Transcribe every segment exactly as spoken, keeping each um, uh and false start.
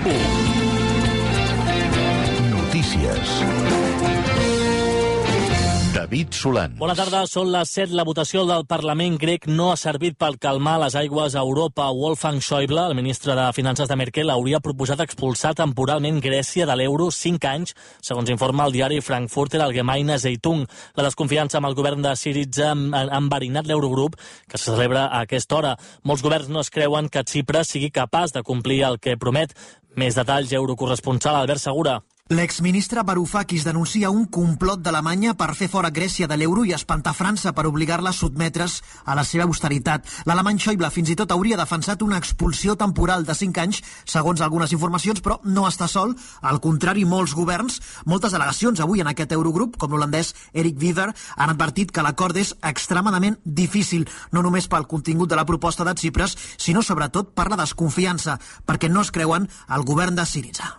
u. Notícies. David Solan. Bona tarda, són les set. La votació del Parlament grec no ha servit per calmar les aigües a Europa. Wolfgang Schäuble, el ministre de Finances de Merkel, hauria proposat expulsar temporalment Grècia de l'euro cinc anys, segons informa el diari Frankfurter Allgemeine Zeitung. La desconfiança amb el govern de Syriza ha enverinat l'Eurogrup, que se celebra a aquesta hora. Molts governs no es creuen que Xipre sigui capaç de complir el que promet. Més detalls, eurocorresponsal Albert Segura. L'exministre Varoufakis denuncia un complot d'Alemanya per fer fora Grècia de l'euro i espantar França per obligar-la a sotmetre's a la seva austeritat. L'alemany Schäuble fins i tot hauria defensat una expulsió temporal de cinc anys, segons algunes informacions, però no està sol. Al contrari, molts governs, moltes delegacions avui en aquest Eurogrup, com l'holandès Erik Wiever, han advertit que l'acord és extremadament difícil, no només pel contingut de la proposta de Tsipras, sinó sobretot per la desconfiança, perquè no es creuen el govern de Syriza.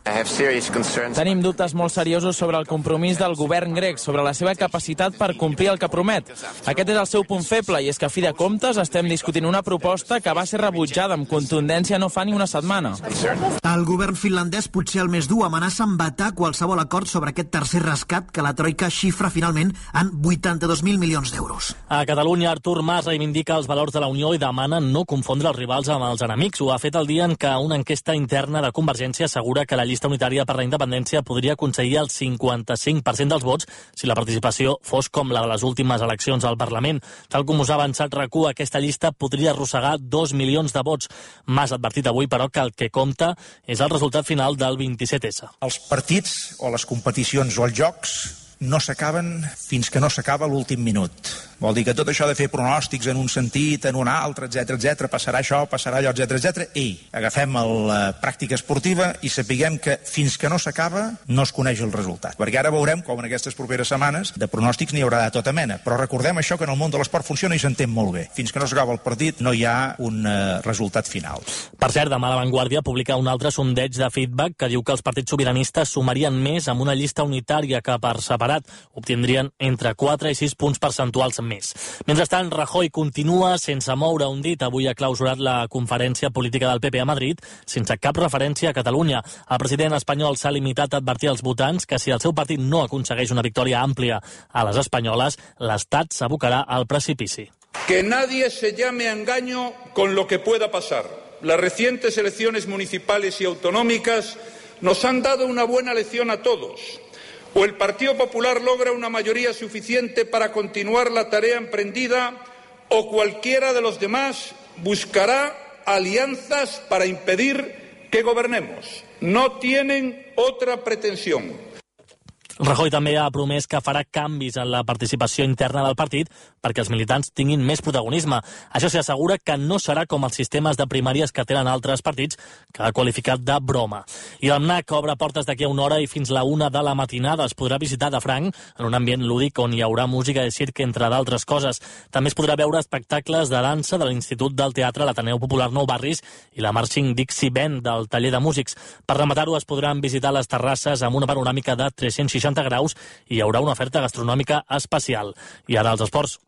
Tenim dubtes molt seriosos sobre el compromís del govern grec, sobre la seva capacitat per complir el que promet. Aquest és el seu punt feble, i és que a fi de comptes estem discutint una proposta que va ser rebutjada amb contundència no fa ni una setmana. El govern finlandès, potser el més dur, amenaça amb vetar qualsevol acord sobre aquest tercer rescat que la Troika xifra finalment en vuitanta-dos mil milions d'euros. A Catalunya, Artur Mas reivindica els valors de la Unió i demana no confondre els rivals amb els enemics. Ho ha fet el dia en què una enquesta interna de Convergència assegura que la llista unitària per la independència podria aconseguir el cinquanta-cinc per cent dels vots si la participació fos com la de les últimes eleccions al Parlament. Tal com us ha avançat RAC u, aquesta llista podria arrossegar dos milions de vots. Mas ha advertit avui, però, que el que compta és el resultat final del vint-i-set essa. Els partits o les competicions o els jocs no s'acaben fins que no s'acaba l'últim minut. Vol dir que tot això de fer pronòstics en un sentit, en un altre, etcètera, etcètera, passarà això, passarà allò, etcètera, etcètera, i agafem la pràctica esportiva i sapiguem que fins que no s'acaba no es coneix el resultat. Perquè ara veurem com en aquestes properes setmanes de pronòstics n'hi haurà de tota mena. Però recordem això, que en el món de l'esport funciona i s'entén molt bé. Fins que no s'acaba el partit no hi ha un uh, resultat final. Per cert, demà La Vanguardia publica un altre sondeig de feedback que diu que els partits sobiranistes sumarien més amb una llista unitària que per separat obtindrien entre quatre i sis punts percentuals més. Mentrestant, Rajoy continua sense moure un dit. Avui ha clausurat la conferència política del P P a Madrid sense cap referència a Catalunya. El president espanyol s'ha limitat a advertir als votants que si el seu partit no aconsegueix una victòria àmplia a les espanyoles, l'Estat s'abocarà al precipici. Que nadie se llame a engaño con lo que pueda pasar. Las recientes elecciones municipales y autonómicas nos han dado una buena lección a todos. O el Partido Popular logra una mayoría suficiente para continuar la tarea emprendida, o cualquiera de los demás buscará alianzas para impedir que gobernemos. No tienen otra pretensión. Rajoy també ha promès que farà canvis en la participació interna del partit perquè els militants tinguin més protagonisme. Això s'hi assegura que no serà com els sistemes de primàries que tenen altres partits, que ha qualificat de broma. I el M N A C obre portes d'aquí a una hora i fins la una de la matinada. Es podrà visitar de franc en un ambient lúdic on hi haurà música i circ, entre d'altres coses. També es podrà veure espectacles de dansa de l'Institut del Teatre, l'Ateneu Popular Nou Barris i la Marching Dixie Band del Taller de Músics. Per rematar-ho, es podran visitar les terrasses amb una panoràmica de tres-cents seixanta graus i hi haurà una oferta gastronòmica especial. I ara els esports.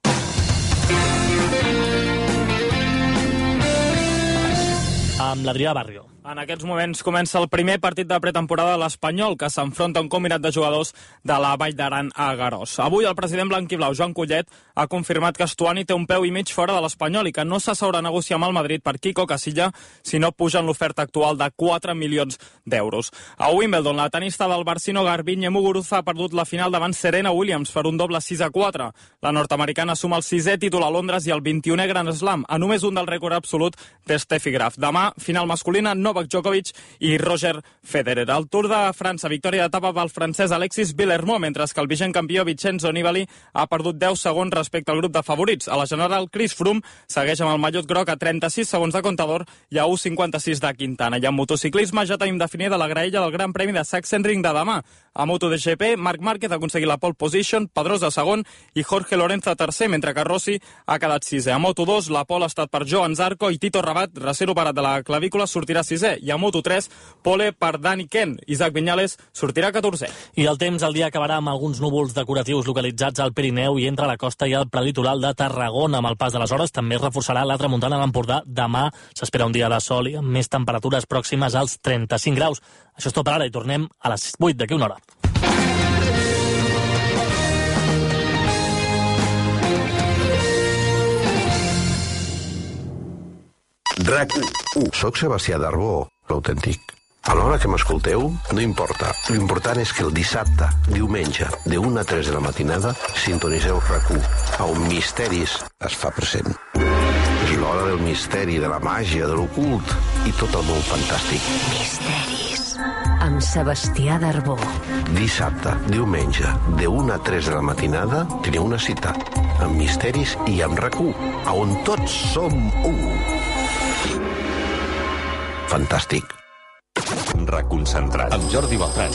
Amb l'Adrià Barrio. En aquests moments comença el primer partit de pretemporada de l'Espanyol, que s'enfronta a un combinat de jugadors de la Vall d'Aran a Garòs. Avui el president blanquiblau, Joan Collet, ha confirmat que Estuani té un peu i mig fora de l'Espanyol i que no s'asseurà a negociar amb el Madrid per Kiko Casilla si no pugen l'oferta actual de quatre milions d'euros. A Wimbledon, la tenista del Barcino Garbiñe Muguruza ha perdut la final davant Serena Williams per un doble sis a quatre. La nord-americana suma el sisè títol a Londres i el vint-i-unè Grand Slam, a només un del rècord absolut de Steffi Graf. Demà, final masculina, Novak Djokovic i Roger Federer. Al Tour de França, victòria d'etapa pel francès Alexis Villermo, mentre que el vigent campió Vincenzo Nibali ha perdut deu segons respecte al grup de favorits. A la general, Chris Froome segueix amb el mallot groc a trenta-sis segons de Contador i a u cinquanta-sis de Quintana. I en motociclisme ja tenim definida la graella del Gran Premi de Sachsenring de demà. A MotoGP, Marc Márquez ha aconseguit la pole position, Pedrosa segon i Jorge Lorenzo tercer, mentre que Rossi ha quedat sisè. A Moto dos, la pole ha estat per Joan Zarco i Tito Rabat, recent operat de la clavícula, sortirà sisè. I a Moto tres, pole per Dani Ken. Isaac Viñales sortirà catorzè. I el temps al dia acabarà amb alguns núvols decoratius localitzats al Pirineu i entre la costa i el prelitoral de Tarragona. Amb el pas de les hores també es reforçarà la tramuntana a l'Empordà. Demà s'espera un dia de sol i amb més temperatures pròximes als trenta-cinc graus. Això és tot per ara i tornem a les vuit d'aquí una hora. RAC u. Soc Sebastià Darbó, l'autèntic. A l'hora que m'escolteu, no importa. L'important és que el dissabte, diumenge, de una a tres de la matinada, sintoniseu RAC u, on Misteris es fa present. És l'hora del misteri, de la màgia, de l'ocult i tot el món fantàstic. Misteris, amb Sebastià Darbó. Dissabte, diumenge, de una a tres de la matinada, teniu una cita amb Misteris i amb RAC u, on tots som u. Fantàstic. Reconcentrat. Amb Jordi Beltran.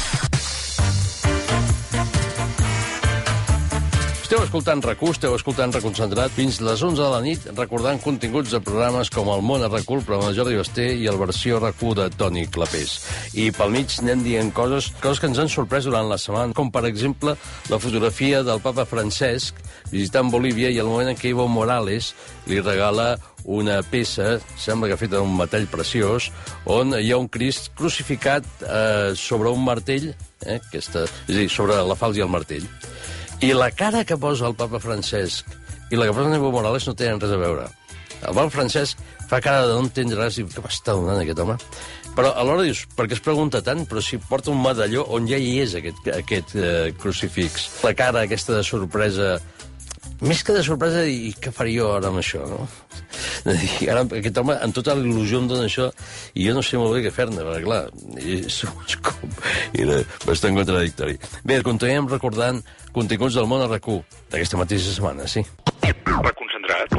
Esteu escoltant RAC u, esteu escoltant Reconcentrat fins les onze de la nit, recordant continguts de programes com El món a RAC u, el programa de Jordi Basté i el versió RAC u de Toni Clapés. I pel mig anem dient coses, coses que ens han sorprès durant la setmana, com per exemple la fotografia del papa Francesc visitant Bolívia i el moment en què Evo Morales li regala una peça, sembla que feta d'un metall preciós, on hi ha un Crist crucificat eh, sobre un martell, eh, aquesta, és a dir, sobre la falç i el martell. I la cara que posa el papa Francesc i la que posa Evo Morales no tenen res a veure. El papa Francesc fa cara de no entendre res i què m'està donant aquest home? Però alhora dius, per què es pregunta tant? Però si porta un medalló on ja hi és aquest, aquest eh, crucifix. La cara aquesta de sorpresa, més que de sorpresa, i què faria jo ara amb això, no? I ara aquest home, amb tota la il·lusió em dona això, i jo no sé molt bé què fer-ne, perquè clar, és, és com... era bastant contradictori. Bé, continuem recordant continguts del món a RAC u, d'aquesta mateixa setmana, sí. Reconcentrat.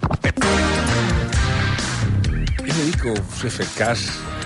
He de dir que us he fet cas.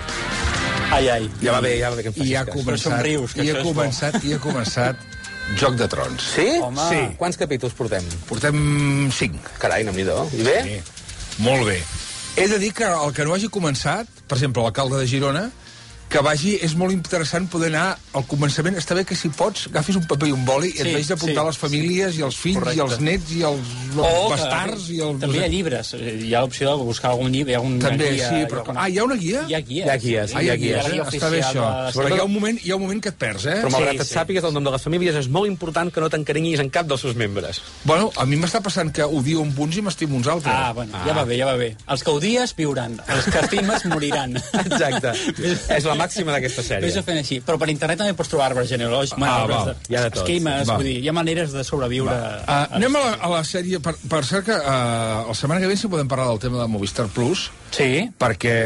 Ai, ai. Ja va bé, ja va bé que em facis I ha cas. començat, somrius, i ha començat, i ha començat Joc de Trons. Sí? Home, sí. Quants capítols portem? Portem cinc. Carai, no-m'hi-do. I bé? Sí. Molt bé. He de dir que el que no hagi començat, per exemple, l'alcalde de Girona, que vagi, és molt interessant poder anar al començament. Està bé que, si pots, agafis un paper i un boli i et Sí, vegis d'apuntar sí, les famílies sí. i els fills Correcte. i els nets i els O bastards que, i els... també hi ha llibres. Hi ha l'opció de buscar algun llibre. Hi ha una També, guia, sí, però... Ah, hi ha una guia? Hi ha guies. Hi ha guies, Ah, hi ha guies, la guia eh? Està bé oficial això. de- Perquè hi ha un moment, hi ha un moment que et perds, eh? Però malgrat Sí, et sí. sàpigues el nom de les famílies, és molt important que no t'encarinyis en cap dels seus membres. Bueno, a mi m'està passant que odio uns punts i m'estimo uns altres. Ah, bueno, ja va bé, ja va bé. Els que odies viuran, els que estimes moriran. Exacte. És la màxima d'aquesta sèrie. Vés-ho fent així. Però per internet també pots trobar arbres genealògics, Ah, arbres val. de- Hi ha de tot. esquemes, Val. vull dir, hi ha maneres de sobreviure. Uh, anem a la, a la sèrie, per, per cert que uh, la setmana que ve sí podem parlar del tema de Movistar Plus, Sí? perquè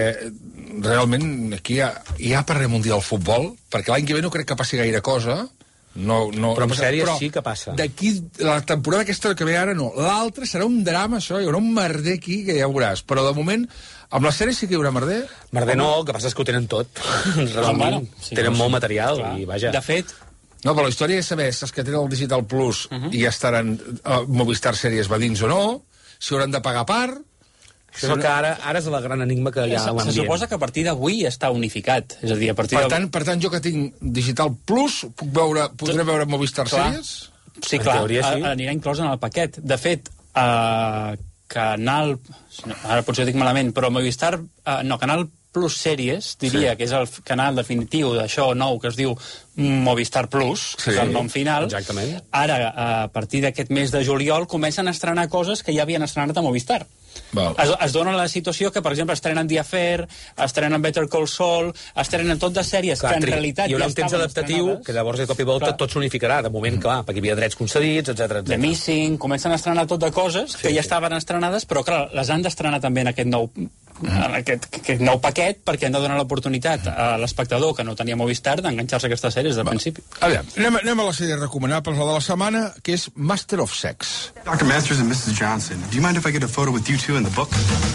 realment aquí hi ha, hi ha per mundial del futbol, perquè l'any que ve no crec que passi gaire cosa, no, no, Però amb no, sèries però sí que passa. D'aquí, la temporada aquesta que ve ara no. L'altra serà un drama, això, hi haurà un merder aquí que ja veuràs. Però de moment, amb la sèrie sí que hi haurà merder. Merder no, el que passa és que ho tenen tot. Resumint, bueno, sí, tenen sí. molt material Clar. i vaja. De fet, No, però la història és saber si els que tenen el Digital Plus uh Mhm. -huh. i ja estaran uh, Movistar Sèries va dins o no, si hauran de pagar a part... Això és el que ara, ara és el gran enigma que hi ha a se, se l'ambient. suposa que a partir d'avui està unificat. És a dir, a partir Per de... tant, per tant, jo que tinc Digital Plus, puc veure, podré veure Movistar Clar. Sèries? Sí, En clar, teoria, sí. a- anirà inclòs en el paquet. De fet, uh, Canal... Ara potser ho dic malament, però Movistar... Uh, no, Canal Plus Sèries, diria, Sí. que és el f- canal definitiu d'això nou que es diu Movistar Plus, Sí. que és el nom final. Exactament. Ara, a partir d'aquest mes de juliol, comencen a estrenar coses que ja havien estrenat a Movistar. Val. Es, es dona la situació que, per exemple, estrenen The Affair, estrenen Better Call Saul, estrenen tot de sèries Clar, que en tri- realitat hi haurà ja un temps estaven adaptatiu estrenades. que llavors de cop i volta Clar. tot s'unificarà. De moment, clar, perquè hi havia drets concedits, etcètera, The etcètera. Missing, comencen a estrenar tot de coses que ja estaven estrenades, però clar, les han d'estrenar també en aquest nou en aquest, aquest nou paquet, perquè han de donar l'oportunitat a l'espectador que no tenia Movistar d'enganxar-se a aquestes sèries del principi. Aviam, anem, anem a la sèrie recomanable, la de la setmana, que és Master of Sex. Doctor Masters and Missus Johnson, do you mind if I get a photo with you two in the book?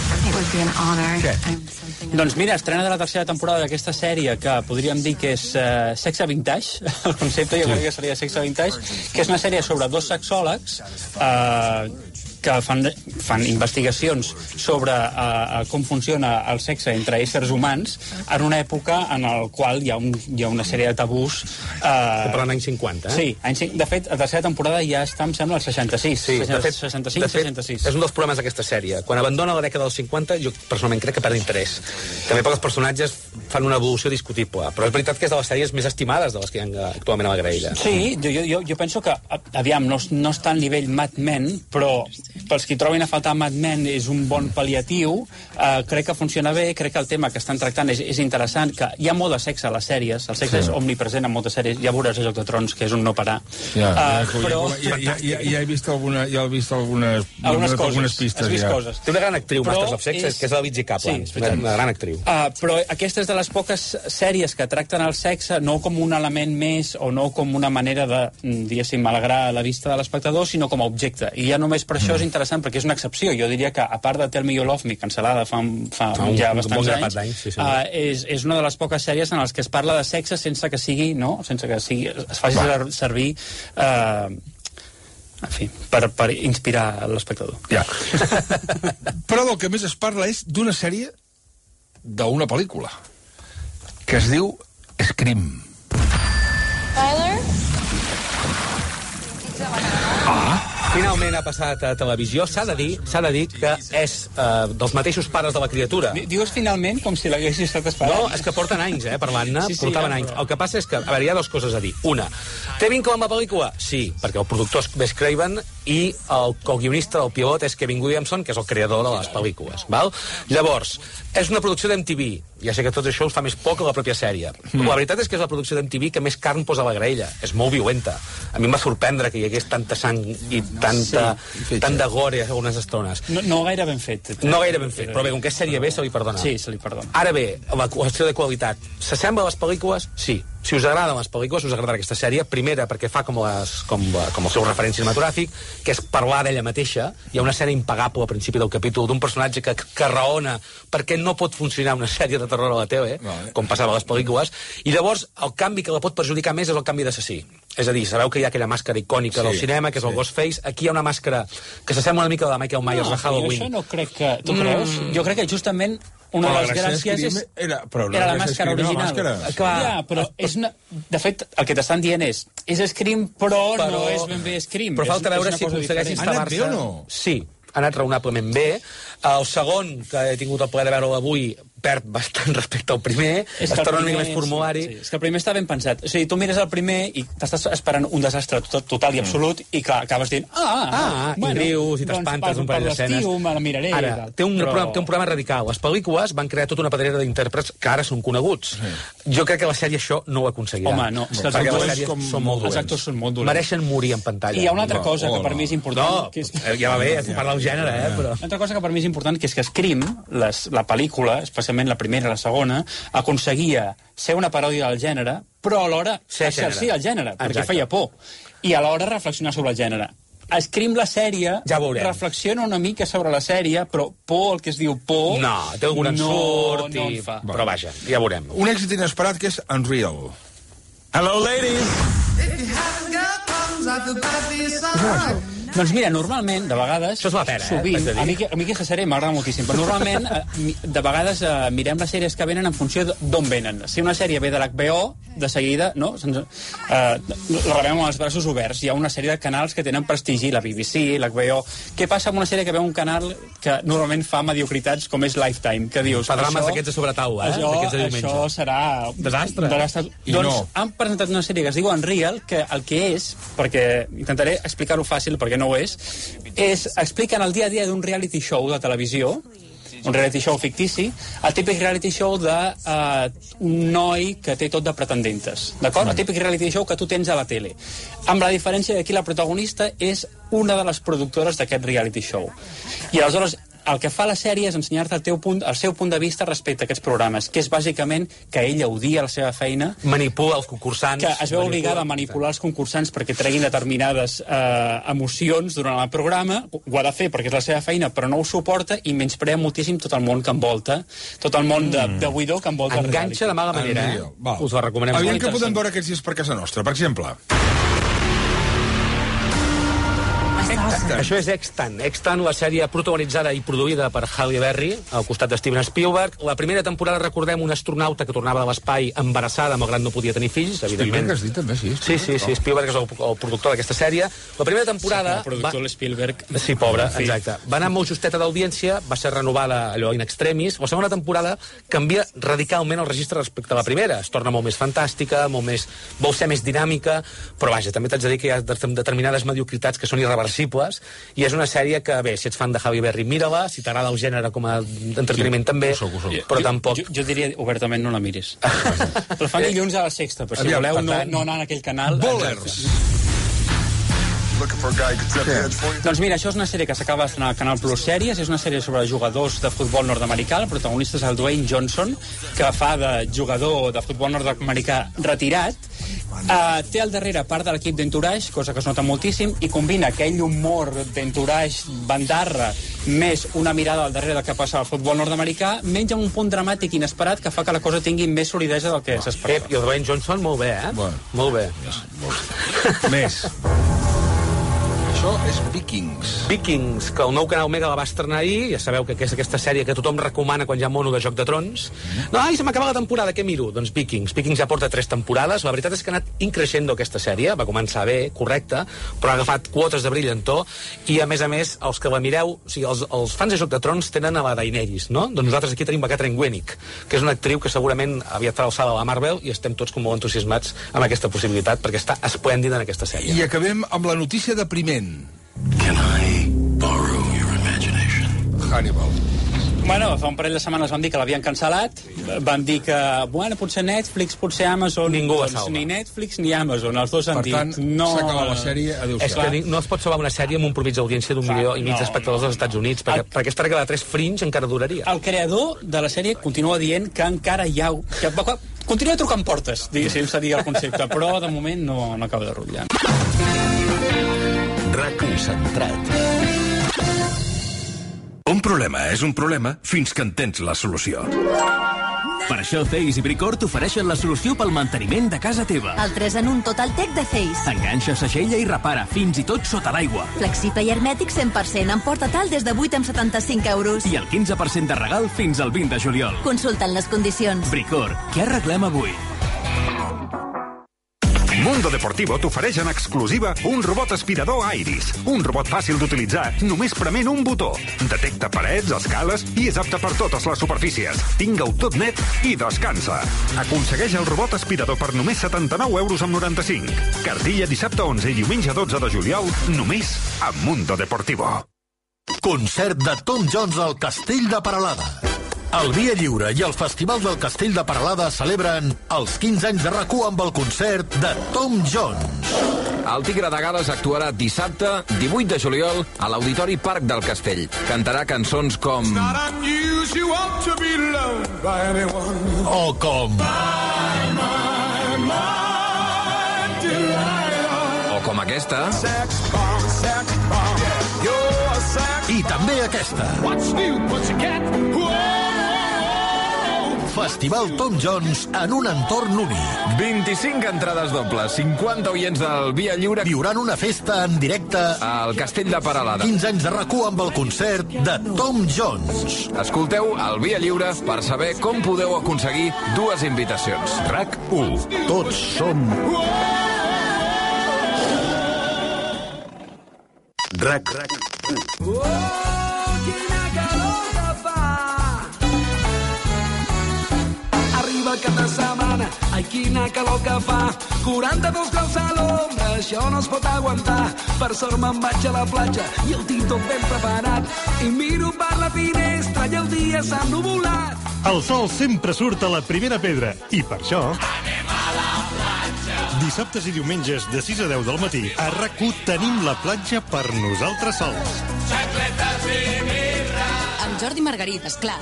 Doncs mira, estrena de la tercera temporada d'aquesta sèrie que podríem dir que és uh, sexe vintage, el concepte jo crec que seria sexe vintage, que és una sèrie sobre dos sexòlegs uh, que fan, fan investigacions sobre uh, com funciona el sexe entre éssers humans en una època en la qual hi ha, un, hi ha una sèrie de tabús. Uh, per l'any cinquanta, eh? Sí, anys, de fet, la tercera temporada ja està, em sembla, al seixanta-sis. Sí, de fet, seixanta-cinc, de fet seixanta-sis. és un dels problemes d'aquesta sèrie. Quan abandona la dècada dels cinquanta, jo personalment crec que perd interès. També perquè els personatges fan una evolució discutible, però és veritat que és de les sèries més estimades de les que hi ha actualment a la graella. Sí, jo, jo, jo penso que, aviam, no, no està al nivell Mad Men, però pels qui trobin a faltar Mad Men és un bon pal·liatiu, uh, crec que funciona bé, crec que el tema que estan tractant és, és interessant, que hi ha molt de sexe a les sèries, el sexe sí. és omnipresent en moltes sèries, ja veuràs a Joc de Trons, que és un no parar. Ja, uh, ja, però... ja, ja, ja, ja he vist, alguna, ja he vist algunes, algunes, algunes, coses, algunes pistes. Has vist ja. coses. Té una gran actriu, però Masters of Sex, és... que és la Lizzie Kaplan, sí, una, una gran actriu. Uh, però aquesta és de les poques sèries que tracten el sexe no com un element més o no com una manera de, diguéssim, alegrar la vista de l'espectador, sinó com a objecte. I ja només per això mm. és interessant, perquè és una excepció. Jo diria que, a part de Tell Me You Love Me, cancel·lada fa, fa ah, un, ja un, bastants un anys, anys sí, sí. Uh, és, és una de les poques sèries en les que es parla de sexe sense que sigui, no? Sense que sigui, es faci Va. servir uh, en fi, per, per inspirar l'espectador. Ja. Però del que més es parla és d'una sèrie d'una pel·lícula que es diu Scream. Tyler? Ah, finalment ha passat a televisió. S'ha de dir, s'ha de dir que és uh, dels mateixos pares de la criatura. Dius finalment com si l'haguessis estat esperant? No, és que porten anys, eh, parlant-ne. Sí, sí, portaven ja, anys. El que passa és que, a veure, hi ha dues coses a dir. Una, té vincle amb la pel·lícula? Sí, perquè el productor és Wes Craven i el co-guionista del pilot és Kevin Williamson, que és el creador de les pel·lícules. Val? Llavors, és una producció d'M T V. Ja sé que tot això us fa més por que la pròpia sèrie. Mm. La veritat és que és la producció d'M T V que més carn posa a la graella. És molt violenta. A mi em va sorprendre que hi hagués tanta sang i tanta, sí, tant de gore a algunes estones. No, no gaire ben fet. No gaire ben fet, però bé, com que és sèrie B, se li perdona. Sí, se li perdona. Ara bé, la qüestió de qualitat. S'assembla a les pel·lícules? Sí. Si us agraden les pel·lícules, us agradarà aquesta sèrie. Primera, perquè fa com, les, com, com el seu referent cinematogràfic, que és parlar d'ella mateixa. Hi ha una escena impagable al principi del capítol d'un personatge que, que raona perquè no pot funcionar una sèrie de terror a la tele, vale. Com passava a les pel·lícules. I llavors, el canvi que la pot perjudicar més és el canvi d'assassí. És a dir, sabeu que hi ha aquella màscara icònica sí, del cinema, que és sí. el Ghostface. Aquí hi ha una màscara que s'assembla una mica a la Michael Myers no, de Halloween. Jo això no crec que... Tu mm. creus? Jo crec que justament una però de les gràcies és... Era, però era la màscara original. La màscara. Clar, ja, però és una... De fet, el que t'estan dient és és Scream, però, però no és ben bé Scream. Però falta és, veure és si aconsegueix instal·lar-se... Ha anat bé o no? Sí, ha anat raonablement bé. El segon, que he tingut el plaer de veure avui, perd bastant respecte al primer, es torna una mica més formulari. Sí, és que el primer està ben pensat. O sigui, tu mires el primer i t'estàs esperant un desastre total, total i absolut mm. i clar, acabes dient, ah, ah bueno, i rius i t'espantes doncs, un parell d'escenes. Per l'estiu me la miraré. Ara, té un, però... problema, té un problema radical. Les pel·lícules van crear tota una pedrera d'intèrprets que ara són coneguts. Sí. Jo crec que la sèrie això no ho aconseguirà. Home, no, és que els perquè actors, les sèries com... són molt dolents. Els actors són molt dolents. Mereixen morir en pantalla. I hi ha una altra no, cosa oh, que per no. mi és important. No, que és... ja va bé, ja parla del gènere, eh, però... Una altra cosa que per mi és important, que és que Scream, les, la pel·lícula, especialment la primera i la segona, aconseguia ser una paròdia del gènere, però alhora exercir el gènere, perquè Exacte. feia por. I alhora reflexionar sobre el gènere. Scream, la sèrie, ja reflexiona una mica sobre la sèrie, però por, el que es diu por... No, té algun ensurt no, i... no fa. Però vaja, ja veurem. Un èxit inesperat que és Unreal. Hello, ladies! Doncs mira, normalment, de vegades... Això és la pera, sovint, eh? A mi, a mi aquesta sèrie m'agrada moltíssim, però normalment, de vegades, eh, mirem les sèries que venen en funció d'on venen. Si una sèrie ve de l'H B O, de seguida, no? Se'ns, eh, la rebem amb els braços oberts. Hi ha una sèrie de canals que tenen prestigi, la B B C, l'H B O... Què passa amb una sèrie que veu un canal que normalment fa mediocritats com és Lifetime? Que dius... Fa drames d'aquests de sobretaula, eh? Això, de això serà... Desastre. Desastre. I doncs no. han presentat una sèrie que es diu Unreal, que el que és, perquè intentaré explicar-ho fàcil, perquè no ho és, és expliquen el dia a dia d'un reality show de televisió, un reality show fictici, el típic reality show d'un uh, noi que té tot de pretendentes, d'acord? Mm. El típic reality show que tu tens a la tele. Amb la diferència que aquí la protagonista és una de les productores d'aquest reality show. I aleshores el que fa la sèrie és ensenyar-te el, teu punt, el seu punt de vista respecte a aquests programes, que és bàsicament que ella odia la seva feina, manipula els concursants, que es veu obligada a manipular els concursants perquè treguin determinades eh, emocions durant el programa, ho ha de fer perquè és la seva feina, però no ho suporta i menysprea moltíssim tot el món que envolta, tot el món de, de buidor que envolta. Enganxa de mala manera, eh? Us ho recomanem. Aviam què podem veure aquests dies per casa nostra, per exemple. Extant. Això és Extant. Extant, la sèrie protagonitzada i produïda per Halle Berry, al costat de Steven Spielberg. La primera temporada, recordem, una astronauta que tornava de l'espai embarassada, malgrat no podia tenir fills, evidentment. Spielberg has dit també, sí. Sí, sí, sí, Spielberg és el, el productor d'aquesta sèrie. La primera temporada... Sí, el productor va... Spielberg. Sí, pobre, sí. Exacte. Va anar molt justeta d'audiència, va ser renovada allò in extremis. La segona temporada canvia radicalment el registre respecte a la primera. Es torna molt més fantàstica, molt més... vol ser més dinàmica, però vaja, també t'haig de dir que hi ha determinades mediocritats que són irreversibles, i és una sèrie que, bé, si ets fan de Halle Berry, mira-la, si t'agrada el gènere com a entreteniment sí, també, ho soc, ho soc. Però jo, tampoc... Jo, jo diria obertament no la miris. Però fan dilluns a la Sexta, però si Aviam, voleu no, tant... no anar en aquell canal... Bowlers! Doncs mira, això és una sèrie que s'acaba d'estrenar al Canal Plus Sèries, és una sèrie sobre jugadors de futbol nord-americà, el protagonista és el Dwayne Johnson, que fa de jugador de futbol nord-americà retirat. Uh, té al darrere part de l'equip d'Entourage, cosa que es nota moltíssim, i combina aquell humor d'Entourage, bandarra, més una mirada al darrere del que passa al futbol nord-americà, menys un punt dramàtic inesperat que fa que la cosa tingui més solidesa del que s'esperava. I el Dwayne Johnson, molt bé, eh? Bueno. Molt bé. Yes, molt bé. Més. Això és Vikings. Vikings, que el nou canal Mega la va estrenar ahir. Ja sabeu que és aquesta sèrie que tothom recomana quan hi ha mono de Joc de Trons. No, ai, se m'acaba la temporada, què miro? Doncs Vikings. Vikings ja porta tres temporades. La veritat és que ha anat increixendo aquesta sèrie. Va començar bé, correcte, però ha agafat quotes de brillantor. I, a més a més, els que la mireu... O sigui, els, els fans de Joc de Trons tenen a la Daenerys, no? Doncs nosaltres aquí tenim a Catherine Winnick, que és una actriu que segurament aviat farà alçada a la Marvel, i estem tots com molt entusiasmats amb aquesta possibilitat, perquè està esplèndida en aquesta sèrie. I acabem amb la notícia depriment. Can I borrow your imagination? Hannibal. Bueno, fa un parell de setmanes van dir que l'havien cancel·lat, van dir que, bueno, potser Netflix, potser Amazon... Ningú la doncs, salva. Ni Netflix ni Amazon, els dos han per dit... tant, no... s'ha acabat la sèrie, adéu-siau. És que no es pot salvar una sèrie amb un promig d'audiència d'un milió i mig no, d'espectadors als Estats Units, perquè, el... perquè esta regla de tres Fringe encara duraria. El creador de la sèrie continua dient que encara hi ha... Que... Continua trucant portes, diguéssim, seria el concepte, però de moment no, no acaba de rotllar. RAC Concentrat. Un problema és un problema fins que en tens la solució. Per això Theis i Bricor t'ofereixen la solució pel manteniment de casa teva. El tres en un Total Tech de Theis. Enganxa, segella i repara, fins i tot sota l'aigua. Flexible i hermètic cent per cent, en port total des de vuit amb setanta-cinc euros. I el quinze per cent de regal fins al vint de juliol. Consulten les condicions. Bricor, què arreglem avui? Mundo Deportivo t'ofereix en exclusiva un robot aspirador Iris. Un robot fàcil d'utilitzar, només prement un botó. Detecta parets, escales i és apte per totes les superfícies. Tinga-ho tot net i descansa. Aconsegueix el robot aspirador per només setanta-nou euros amb noranta-cinc. Cartilla dissabte onze i diumenge dotze de juliol, només a Mundo Deportivo. Concert de Tom Jones al Castell de Peralada. El Via Lliure i el Festival del Castell de Peralada celebren els quinze anys de RAC u amb el concert de Tom Jones. El Tigre de Gales actuarà dissabte, divuit de juliol, a l'Auditori Parc del Castell. Cantarà cançons com... O com... O com aquesta... I també aquesta. Festival Tom Jones en un entorn únic. vint-i-cinc entrades dobles, cinquanta oients del Via Lliure viuran una festa en directe al Castell de Peralada. quinze anys de RAC u amb el concert de Tom Jones. Escolteu el Via Lliure per saber com podeu aconseguir dues invitacions. RAC u. Tots som... RAC u. Cap de setmana, ai quina calor que fa, quaranta-dos graus a l'ombra, això no es pot aguantar. Per sort me'n vaig a la platja i el tinc tot ben preparat, i miro per la finestra i el dia s'ha ennuvolat. El sol sempre surt a la primera pedra i per això... Anem a la platja! Dissabtes i diumenges de sis a deu del matí a RAC u tenim la platja per nosaltres sols. Xacletes i birra. amb Jordi Margarit, esclar.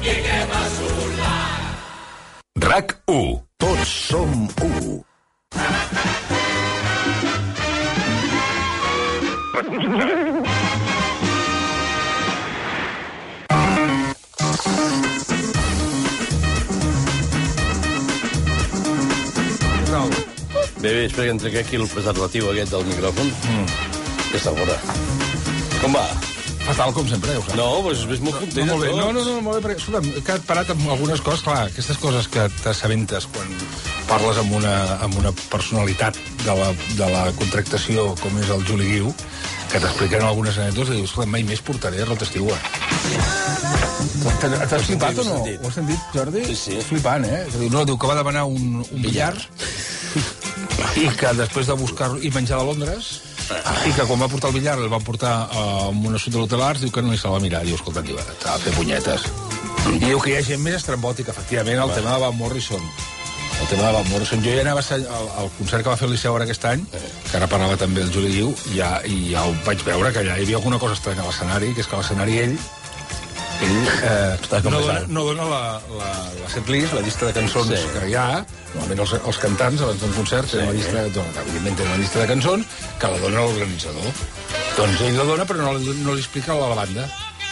RAC u. Tots som u. Bé, bé, espera que em trequi aquí el preservatiu aquest del micròfon. Mm. Ja està fora. Com va? Fatal, com sempre, ja ho saps. No, doncs ves molt content. No, no, no, no, molt bé, perquè, escolta, he quedat parat amb algunes coses, clar, aquestes coses que t'assabentes quan parles amb una, amb una personalitat de la, de la contractació, com és el Juli Guiu, que t'expliquen algunes anècdotes, i dius, escolta, mai més portaré a Rota Estigua. T'has flipat o no? Ho has sentit, Jordi? Sí, sí. És flipant, eh? No, diu que va demanar un, un billar i que després de buscar i menjar de Londres, i que quan va portar el billar el van portar a un assumpte de l'Hotel Arts, diu que no hi se la va mirar, diu, escolta, diu, t'ha de fer punyetes. I diu que hi ha gent més estrambòtica, efectivament, el tema de Van Morrison. El tema de Van Morrison. Jo ja anava al, al concert que va fer el Liceu ara aquest any, que ara parlava també el Juli Guiu, i ja, i ja ho vaig veure, que allà hi havia alguna cosa estranya a l'escenari, que és que a l'escenari ell ell eh, no, dona, no dona la, la, la setlist, la llista de cançons sí. que hi ha. Normalment els, els cantants abans d'un concert tenen sí, la llista, dona, evidentment tenen la llista de cançons que la dona l'organitzador. Doncs ell la dona però no, no li explica a la banda.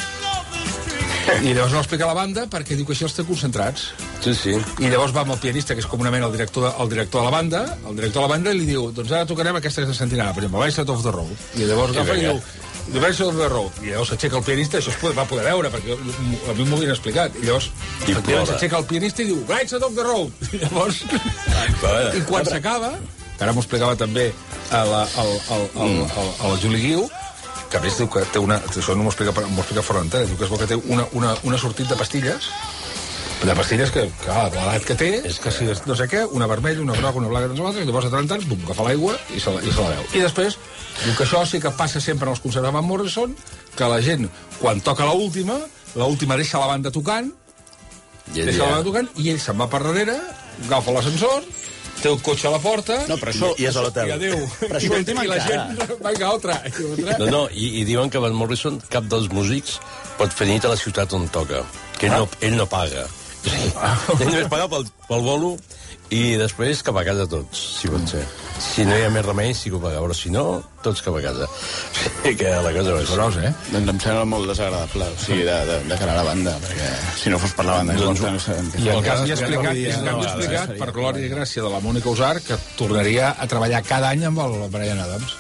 I llavors no l'explica a la banda perquè diu que això els té concentrats. Sí, sí. I llavors va amb el pianista, que és com una mena el director, de, el director de la banda, el director de la banda, i li diu, doncs ara tocarem aquesta que se sentirà, per exemple, Lights Out of the Road. I llavors agafa i diu, The Lights Out of the Road. I llavors s'aixeca el pianista, això es va poder veure, perquè a mi m'ho havien explicat. I llavors s'aixeca el pianista i diu, Lights Out of the Road. I llavors, i quan s'acaba, que ara m'ho explicava també el, el, el, el, el, el Juli Guiu, que a més diu que té una... Això no m'ho explica, m'ho explica Ferrantena, diu que es veu que té una, una, una sortit de pastilles, de pastilles que, clar, l'edat que té, és que si és no sé què, una vermella, una groga, una blanca, no sé què, i llavors a trenta anys, bum, agafa l'aigua i se la, i se la veu. I després, diu que això sí que passa sempre en els concerts de Van Morrison, que la gent, quan toca l'última, l'última deixa la banda tocant, I deixa la banda tocant, i ell se'n va per darrere, agafa l'ascensor, té el cotxe a la porta... No, però això... I és a l'hotel. I adéu. Però això últim I la gent... Vinga, altra. No, no, i, i diuen que Van Morrison, cap dels músics, pot fer nit a la ciutat on toca. Que ell, ah. no, ell no paga. Ell només paga pel, pel bolo i després cap a casa tots, si pot ser. Si no hi ha més remei, sí que ho paga, però si no, tots cap a casa. Que la cosa va ser. Gros, eh? Doncs em sembla molt desagradable, o sigui, de, de, de cara a la banda, perquè si no fos per la banda... Doncs, no sé, I en canvi ha explicat, i en canvi explicat per glòria i gràcia de la Mònica Usar, que tornaria a treballar cada any amb el Bryan Adams.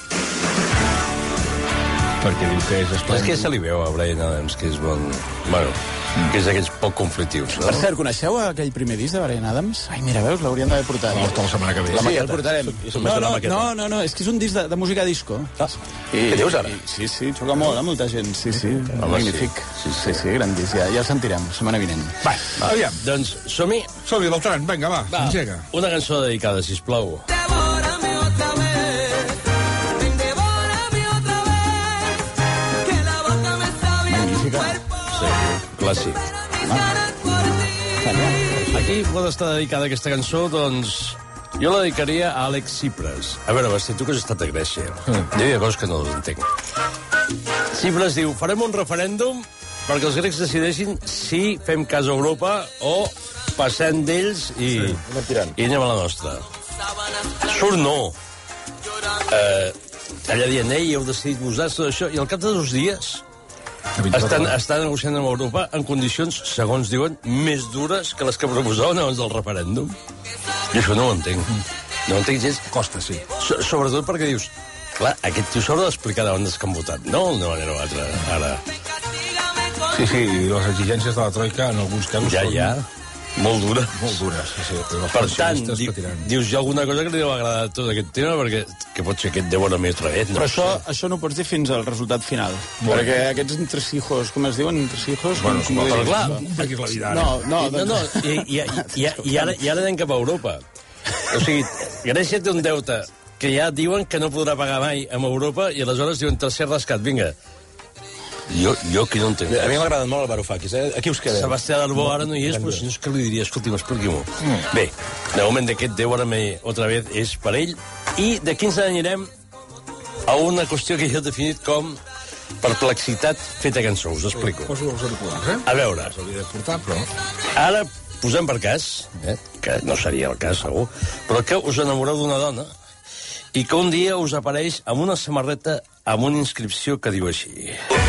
Perquè diu que és esplèndid. És que se li veu a Bryan Adams, que és bon... Bueno, que és d'aquests poc conflictius. No? Per cert, coneixeu aquell primer disc de Bryan Adams? Ai, mira, veus, l'hauríem d'haver portat. No, la setmana que ve. Sí, el portarem. No, no, no, no, no, és que és un disc de, de música disco. Ah, I, què dius ara? I, sí, sí, xoca molt a molta gent. Sí, sí, home, magnífic. Sí, sí, sí, sí, gran disc. Ja, ja el sentirem, setmana vinent. Va, va. Aviam. Doncs som-hi. Som-hi, Beltran, vinga, va, va. Engega. Una cançó dedicada, sisplau. Clàssic. Ah. Aquí pot estar dedicada aquesta cançó, doncs... Jo la dedicaria a Àlex Tsipras. A veure, Basti, tu que has estat a Grècia. Mm. Hi ha coses que no les entenc. Tsipras diu, farem un referèndum perquè els grecs decideixin si fem cas a Europa o passem d'ells i, sí, i anem a la nostra. Surt no. Eh, allà dient, ei, heu decidit vosaltres tot això, i al cap de dos dies... Estan, estan negociant amb Europa en condicions, segons diuen, més dures que les que proposaven abans del referèndum. I això no ho entenc. No ho entenc gens. Costa, sí. So, sobretot perquè dius, clar, aquest tio s'haurà d'explicar davant dels que han votat. No, d'una manera o altra, ara. Sí, sí, i les exigències de la Troika en alguns casos ja, són... Ja, molt dures. Molt dures, sí, sí. Per tant, di dius, hi ha alguna cosa que li deu agradar tot aquest tema, perquè que pot ser que et deuen a mi otra vez. No? Però això, això no ho pots dir fins al resultat final. Bueno. Perquè aquests entresijos, com es diuen, entresijos... Bueno, com, però clar... No, no, no, no, i, i, i, i, ara, i ara anem cap a Europa. O sigui, Grècia té un deute que ja diuen que no podrà pagar mai amb Europa i aleshores diuen tercer rescat, vinga. Jo, jo que no entenc. A mi m'ha agradat molt el Varoufakis, eh? Aquí us quedem. Sebastià Darbó ara no hi és, però si no és que li diria, escolti'm, expliqui-m'ho. Mm. Bé, de moment d'aquest Déu-me otra vez és per ell, i d'aquí ens anirem a una qüestió que jo he definit com perplexitat feta cançó, us explico. Poso els auriculars, eh? A veure. Els hauria de portar, però... Ara posem per cas, eh, que no seria el cas, segur, però que us enamoreu d'una dona i que un dia us apareix amb una samarreta amb una inscripció que diu així...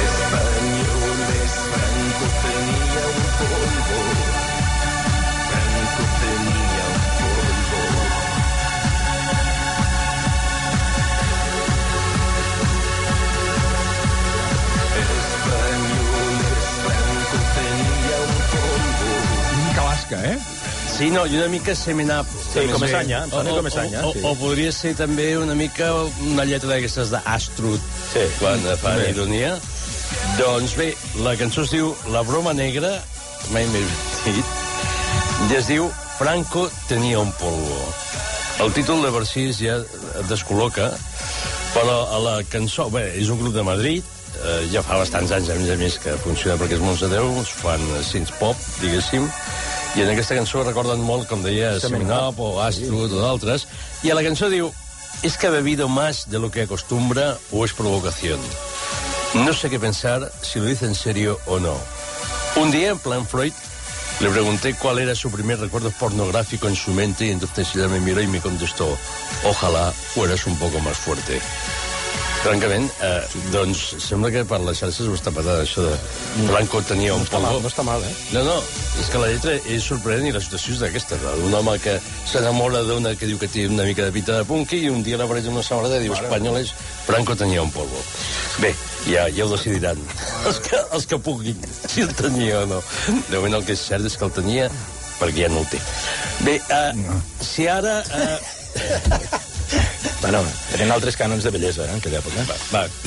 Eh? Sí, no, i una mica semenap. Sí, com Esanya, em sona com Esanya. O, o, o, o podria ser també una mica una lletra d'aquestes d'Astrud, sí. Quan fa sí. Ironia. Doncs bé, la cançó es diu La broma negra, mai m'he dit, i es diu Franco tenía un polvo. El títol de Versís ja et descol·loca, però a la cançó... Bé, és un grup de Madrid, eh, ja fa bastants anys, a més a més, que funciona perquè és Montserrat, fan synth pop, diguéssim, i en aquesta cançó recorden molt, com deia, Semenop o Astrud o d'altres, i a la cançó diu, es que ha bebido más de lo que acostumbra o es provocación. No sé qué pensar, si lo dice en serio o no. Un día, en plan Freud, le pregunté cuál era su primer recuerdo pornográfico en su mente y entonces ella me miró y me contestó, ojalá fueras un poco más fuerte. Francament, eh, doncs sembla que per les xarxes ho està patant, això de Franco tenia un no polvo. No està mal, eh? No, no, és que la lletra és sorprenent i la situació és d'aquesta, d'un home que s'enamora d'una que diu que té una mica de pita de punky i un dia l'apareix amb una samarreta i diu, espanyoles, Franco tenia un polvo. Bé, ja, ja ho decidiran els que, els que puguin, si el tenia o no. De moment el que és cert és que el tenia perquè ja no el té. Bé, eh, no. si ara... Eh... Bueno, eren altres cànons de bellesa, eh, en aquella època. Va,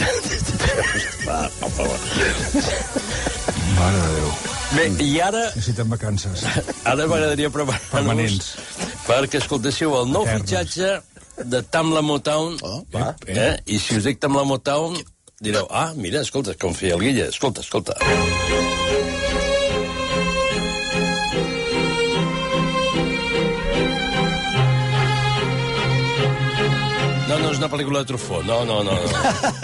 va. Va, per favor. Mare de Déu. Bé, i ara... Necessitem vacances. Ara m'agradaria preparar-nos perquè escoltéssiu el nou Eternes. Fitxatge de Tamla Motown. Oh, va. Eh? I si us dic Tamla Motown, direu, ah, mira, escolta, com feia el Guilla. Escolta, escolta. No, no, és una pel·lícula de Truffaut. No, no, no, no.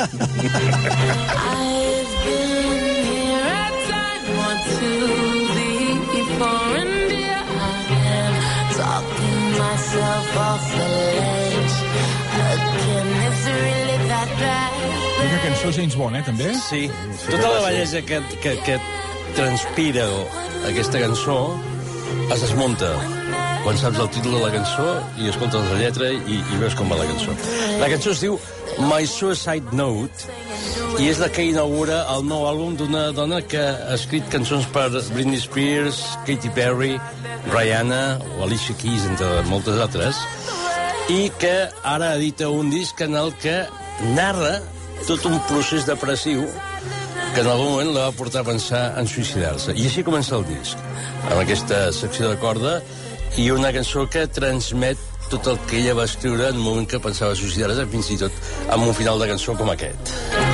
Quina cançó James Bond, eh, també? Sí. Tota la bellesa que, que, que transpira aquesta cançó es desmunta quan saps el títol de la cançó i escoltes la lletra i, i veus com va la cançó. La cançó es diu My Suicide Note i és la que inaugura el nou àlbum d'una dona que ha escrit cançons per Britney Spears, Katy Perry, Rihanna o Alicia Keys, entre moltes altres, i que ara edita un disc en el que narra tot un procés depressiu que en algun moment la va portar a pensar en suïcidar-se. I així comença el disc, amb aquesta secció de corda i una cançó que transmet tot el que ella va escriure en un moment que pensava suïcidar-se, fins i tot amb un final de cançó com aquest.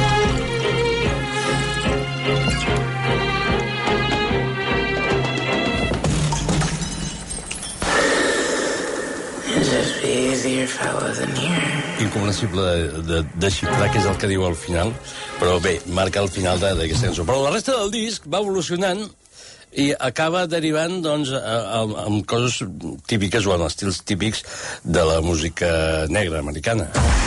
Incomprensible de, de, de xifrar, que és el que diu al final, però bé, marca el final d'aquesta cançó. Però la resta del disc va evolucionant i acaba derivant, doncs, amb coses típiques o en estils típics de la música negra americana.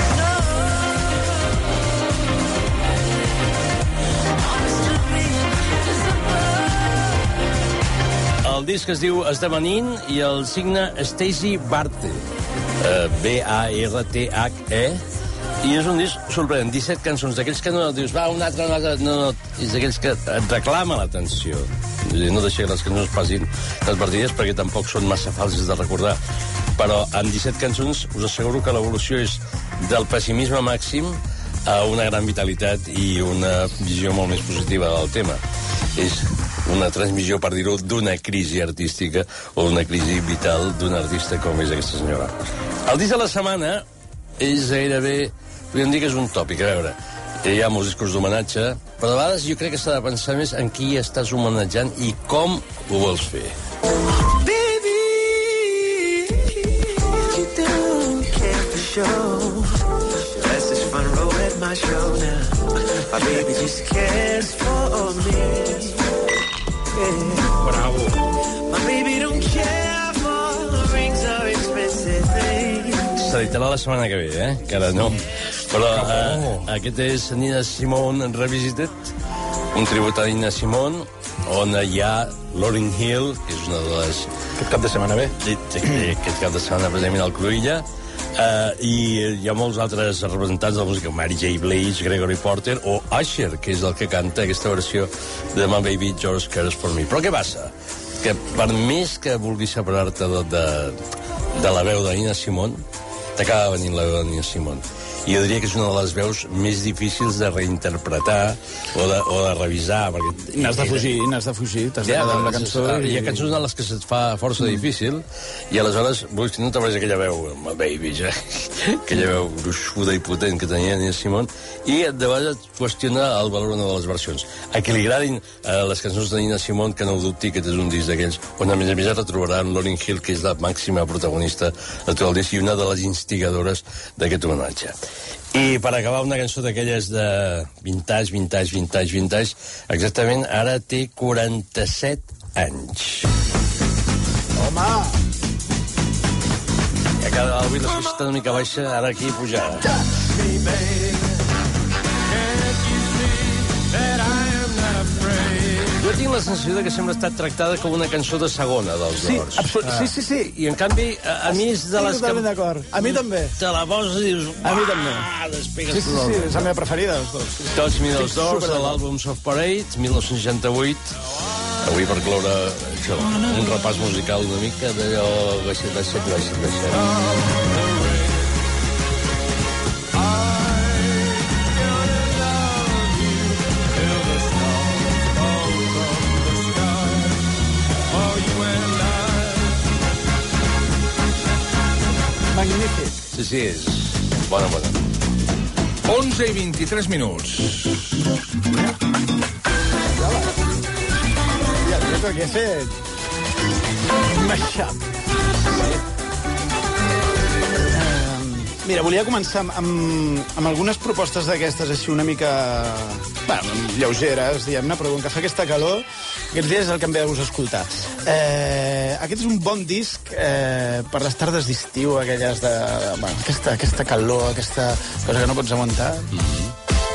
El disc es diu Esdevenint i el signa Stacey Barthe, B A R T H E, i és un disc sorprenent, disset cançons, d'aquells que no dius, va, un altre, un altre, no, no, és d'aquells que et reclama l'atenció. No deixa que les cançons passin les partides perquè tampoc són massa fàcils de recordar, però en disset cançons us asseguro que l'evolució és del pessimisme màxim a una gran vitalitat i una visió molt més positiva del tema. És una transmissió, per dir-ho, d'una crisi artística o d'una crisi vital d'un artista com és aquesta senyora. El disc de la setmana és gairebé, podríem dir que és un tòpic, a veure, hi ha molts discos d'homenatge, però de vegades jo crec que s'ha de pensar més en qui estàs homenatjant i com ho vols fer. Baby, you don't care for show. Let's just fun roll at my show now. My baby just cares for me. Yeah. Bravo. My baby don't care for rings or expensive things. S'editarà la setmana que ve, eh? Que ara no. Però eh, aquest és Nina Simone Revisited, un tribut a Nina Simone, on hi ha Lauryn Hill, que és una de les... Aquest cap de setmana ve. Aquest cap de setmana precisament al Cruïlla, Uh, i hi ha molts altres representants de la música, Mary J. Blige, Gregory Porter o Usher, que és el que canta aquesta versió de My Baby George Cares For Me. Però què passa? Que per més que vulguis separar-te de, de, de la veu de Nina Simone, t'acaba venint la veu de Nina Simone. I jo diria que és una de les veus més difícils de reinterpretar o de, o de revisar. Perquè n'has de fugir, n'has de fugir, t'has de quedar amb la cançó. I... Hi ha cançons en les que se't fa força mm. difícil, i aleshores, vull no t'apareix aquella veu, my baby, ja, aquella veu gruixuda i potent que tenia Nina Simone, i de vegades et qüestiona el valor de les versions. A qui li agradin eh, les cançons de Nina Simone, que no ho dubti, que és un disc d'aquells, on a més a més retrobarà Lauryn Hill, que és la màxima protagonista de tot el disc i una de les instigadores d'aquest homenatge. I per acabar, una cançó d'aquelles de vintage, vintage, vintage, vintage, exactament ara té quaranta-set anys. Home! I a cada àlbum la societat una mica baixa, ara aquí pujada. Touch me, baby. Can't you see that I am not afraid? Jo tinc la sensació que sempre ha estat tractada com una cançó de segona dels sí, Doors. absolut, ah. sí, sí, sí. I en canvi, a, a mi és de les que... Totalment d'acord. A mi també. Te la poses i dius... A mi també. Ah, despegues sí, sí, sí, és la meva preferida, dels Doors. Touch Me dels Doors, de l'àlbum Soft Parade, mil nou-cents seixanta-vuit. Avui per cloure això, un repàs musical una mica d'allò... Baixet, baixet, baixet, baixet. Magnífic. Sí, sí, és bona, bona. onze i vint-i-tres minuts. Ja, ja què he fet? Mashup. Mira, volia començar amb, amb, amb algunes propostes d'aquestes així una mica... Bueno, lleugeres, diguem-ne, però com que fa aquesta calor, aquests dies és el que em ve de gust escoltar. Eh, aquest és un bon disc eh, per les tardes d'estiu, aquelles de... Bueno, aquesta, aquesta calor, aquesta cosa que no pots aguantar. Mm-hmm.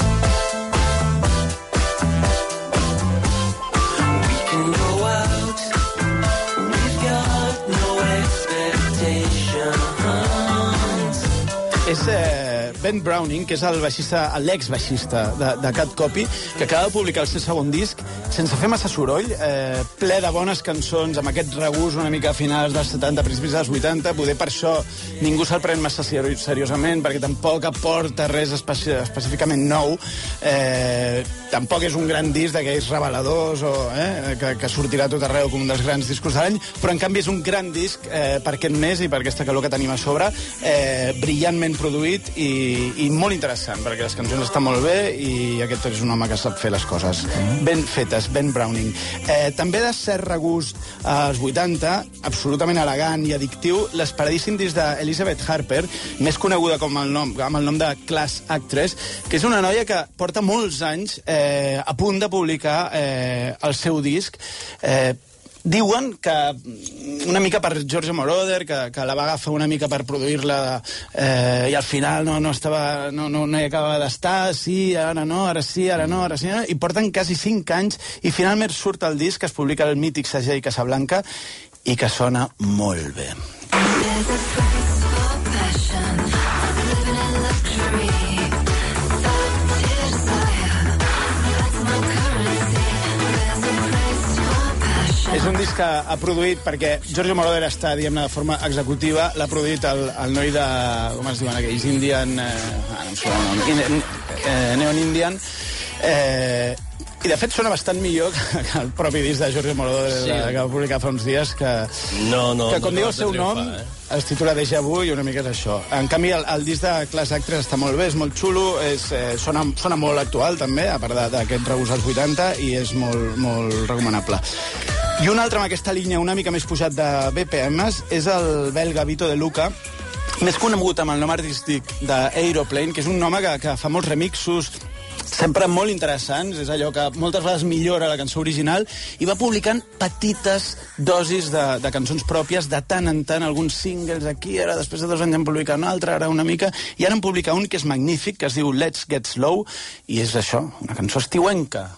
És eh, Ben Browning, que és el baixista, l'ex-baixista de, de Cat Copy, que acaba de publicar el seu segon disc sense fer massa soroll, eh, ple de bones cançons, amb aquest regús una mica a finals dels setanta, principis dels vuitanta. Poder per això ningú se'l pren massa seriosament, perquè tampoc aporta res especi específicament nou. Eh, tampoc és un gran disc d'aquells reveladors o, eh, que, que sortirà tot arreu com un dels grans discos de l'any, però en canvi és un gran disc eh, per aquest mes i per aquesta calor que tenim a sobre, eh, brillantment produït i, i molt interessant, perquè les cançons estan molt bé i aquest és un home que sap fer les coses ben fetes, Ben Browning. Eh, també de cert regust als vuitanta, absolutament elegant i addictiu, l'esperadíssim disc d'Elizabeth Harper, més coneguda com el nom, amb el nom de Class Actress, que és una noia que porta molts anys eh, a punt de publicar eh, el seu disc. Eh, Diuen que una mica per Giorgio Moroder, que, que la va agafar una mica per produir-la eh, i al final no, no, estava, no, no, no hi acabava d'estar, sí, ara no, ara sí, ara no, ara sí, no, i porten quasi cinc anys i finalment surt el disc que es publica al mític segell Casablanca i que sona molt bé. És un disc que ha produït, perquè Giorgio Moroder està, diguem-ne, de forma executiva, l'ha produït el, el noi de... com es diuen aquells? Indian... Eh, ah, no em surt el nom. In, eh, Neon Indian. Eh, I, de fet, sona bastant millor que, que el propi disc de Giorgio Moroder, sí, que va publicar fa uns dies, que, no, no, que com no, diu el seu nom, eh? Es titula Déjà Vu i una mica és això. En canvi, el, el disc de Class Actress està molt bé, és molt xulo, és, eh, sona, sona molt actual, també, a part d'aquest regust als vuitanta, i és molt, molt recomanable. I un altre amb aquesta línia una mica més pujat de B P Ms és el belga Vito De Luca, més conegut amb el nom artístic d'Aeroplane, que és un home que, que fa molts remixos sempre molt interessants, és allò que moltes vegades millora la cançó original, i va publicant petites dosis de, de cançons pròpies, de tant en tant, alguns singles aquí, ara després de dos anys en publicar un altre, ara una mica, i ara en publica un que és magnífic, que es diu Let's Get Slow, i és això, una cançó estiuenca.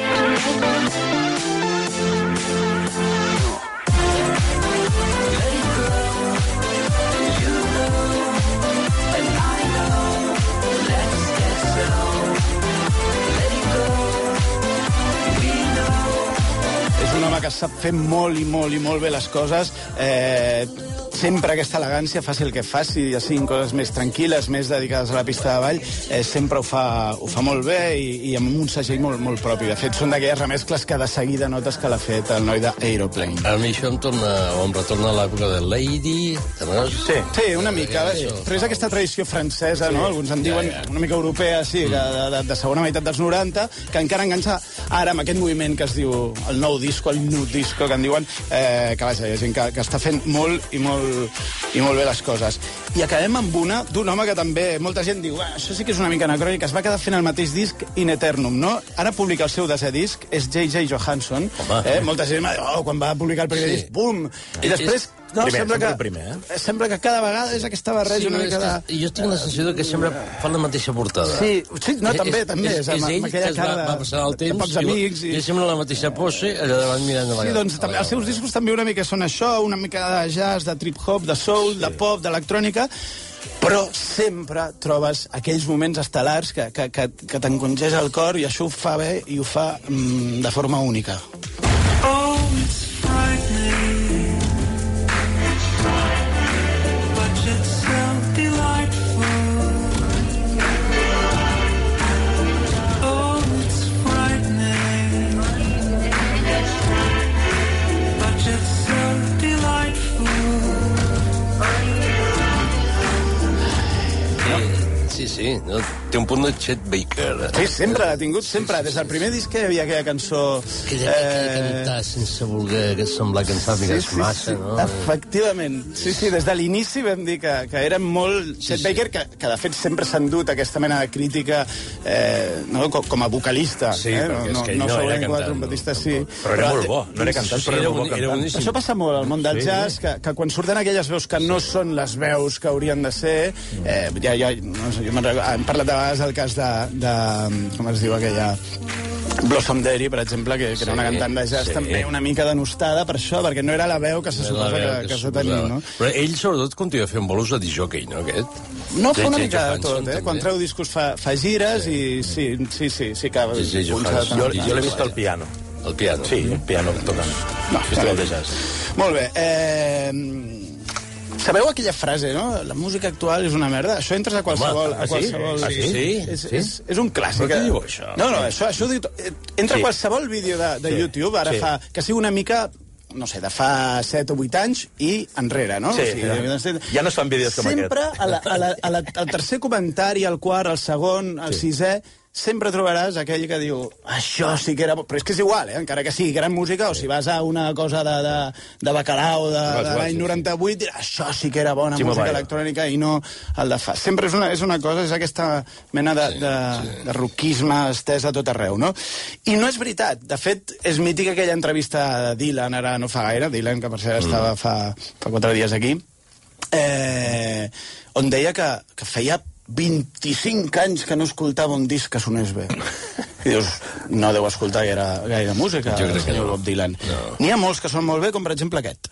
Que sap fer molt i molt i molt bé les coses, eh, sempre aquesta elegància, faci el que faci, ja siguin coses més tranquil·les, més dedicades a la pista de ball, eh, sempre ho fa, ho fa molt bé i, i amb un segell molt, molt propi. De fet, són d'aquelles remescles que de seguida notes que l'ha fet el noi d'Aeroplane. A mi això em torna, o em retorna a l'època de Lady... Sí, sí, una mica. Sí. Però és aquesta tradició francesa, sí. No? Alguns en diuen ja, ja. Una mica europea, sí, mm. de, de, de segona meitat dels noranta, que encara enganxa ara amb aquest moviment que es diu el nou disco, el new disco, que en diuen, eh, que vaja, hi ha gent que, que està fent molt i molt i molt bé les coses. I acabem amb una d'un home que també molta gent diu ah, això sí que és una mica anacrònic, es va quedar fent el mateix disc in eternum, no? Ara publica el seu desè disc, és J J Johansson. Home, eh? Molta gent va dir, oh, quan va publicar el primer sí. disc, bum! I després... No, primer, sembla, que, primer, eh? sembla que cada vegada és aquesta barreja sí, una mica de... I jo tinc la sensació que sempre fan la mateixa portada. Sí, sí no, també, és, també. És, és, és ell que es va, va passar el temps pocs amics i, i... i sembla la mateixa pose allà davant mirant a la Sí, doncs també, els seus discos també una mica són això, una mica de jazz, de trip-hop, de soul, sí. de pop, d'electrònica, però sempre trobes aquells moments estel·lars que, que, que, que t'encongeja el cor i això ho fa bé i ho fa mm, de forma única. Oh, it's frightening. Sí, sí, no? Té un punt de Chet Baker. Sí, sempre l'ha tingut, sempre. Des del primer disc que hi havia aquella cançó... Aquella eh... que cantar sense voler, que sembla que ens sàpigues sí, sí, massa, sí. no? Efectivament. Sí, sí, des de l'inici vam dir que, que era molt... Sí, Chet sí. Baker, que, que de fet sempre s'ha endut aquesta mena de crítica eh, no, com, com a vocalista. Sí, eh? perquè no, és que ell no, no, no era cantant. Trompetista, sí. Però era molt bo, no era cantant, però era molt bo cantant. Això passa molt al món del jazz, que, que quan surten aquelles veus que no són les veus que haurien de ser, eh, ja, ja, no sé, jo hem parlat de vegades del cas de, de com es diu aquella Blossom Derry, per exemple, que, que sí, era una cantant de jazz sí. també una mica denostada per això, perquè no era la veu que se suposa que, que, que s'ha tenit, no? Però ell sobretot continua fent bolos de disjockey, no, aquest? No, fa una mica de tot, eh? Quan treu discos fa, fa gires sí. i sí, sí, sí, sí que... Jo, jo l'he vist al piano. El piano? Sí, el piano tocant. No, festival de jazz. Molt bé, eh... Sabeu aquella frase, no? La música actual és una merda. Això entres a qualsevol... Home, a qualsevol... ah, sí? Ah, sí? És, sí? és, és un clàssic. Però què diu això? No, no, això, això diu... Entra sí. a qualsevol vídeo de, de sí. YouTube, ara sí. fa... Que sigui una mica... no sé, de fa set o vuit anys i enrere, no? Sí, o sigui, ja. ja no es fan vídeos com sempre aquest. Sempre, a la, a la, a la, al tercer comentari, al quart, al segon, al sí. sisè, sempre trobaràs aquell que diu això sí que era... Però és que és igual, eh? Encara que sigui gran música, o si vas a una cosa de, de, de Bacalao de, de l'any noranta-vuit, dirà, això sí que era bona sí, música electrònica i no el de fa. Sempre és una, és una cosa, és aquesta mena de, de, de rockisme estès a tot arreu, no? I no és veritat. De fet, és mítica aquella entrevista de Dylan, ara no fa gaire, Dylan, que per cert estava fa, fa quatre dies aquí, eh, on deia que, que feia vint-i-cinc anys que no escoltava un disc que sonés bé. I dius, no deu escoltar gaire, gaire música, el senyor Bob Dylan. No. N'hi ha molts que són molt bé, com per exemple aquest.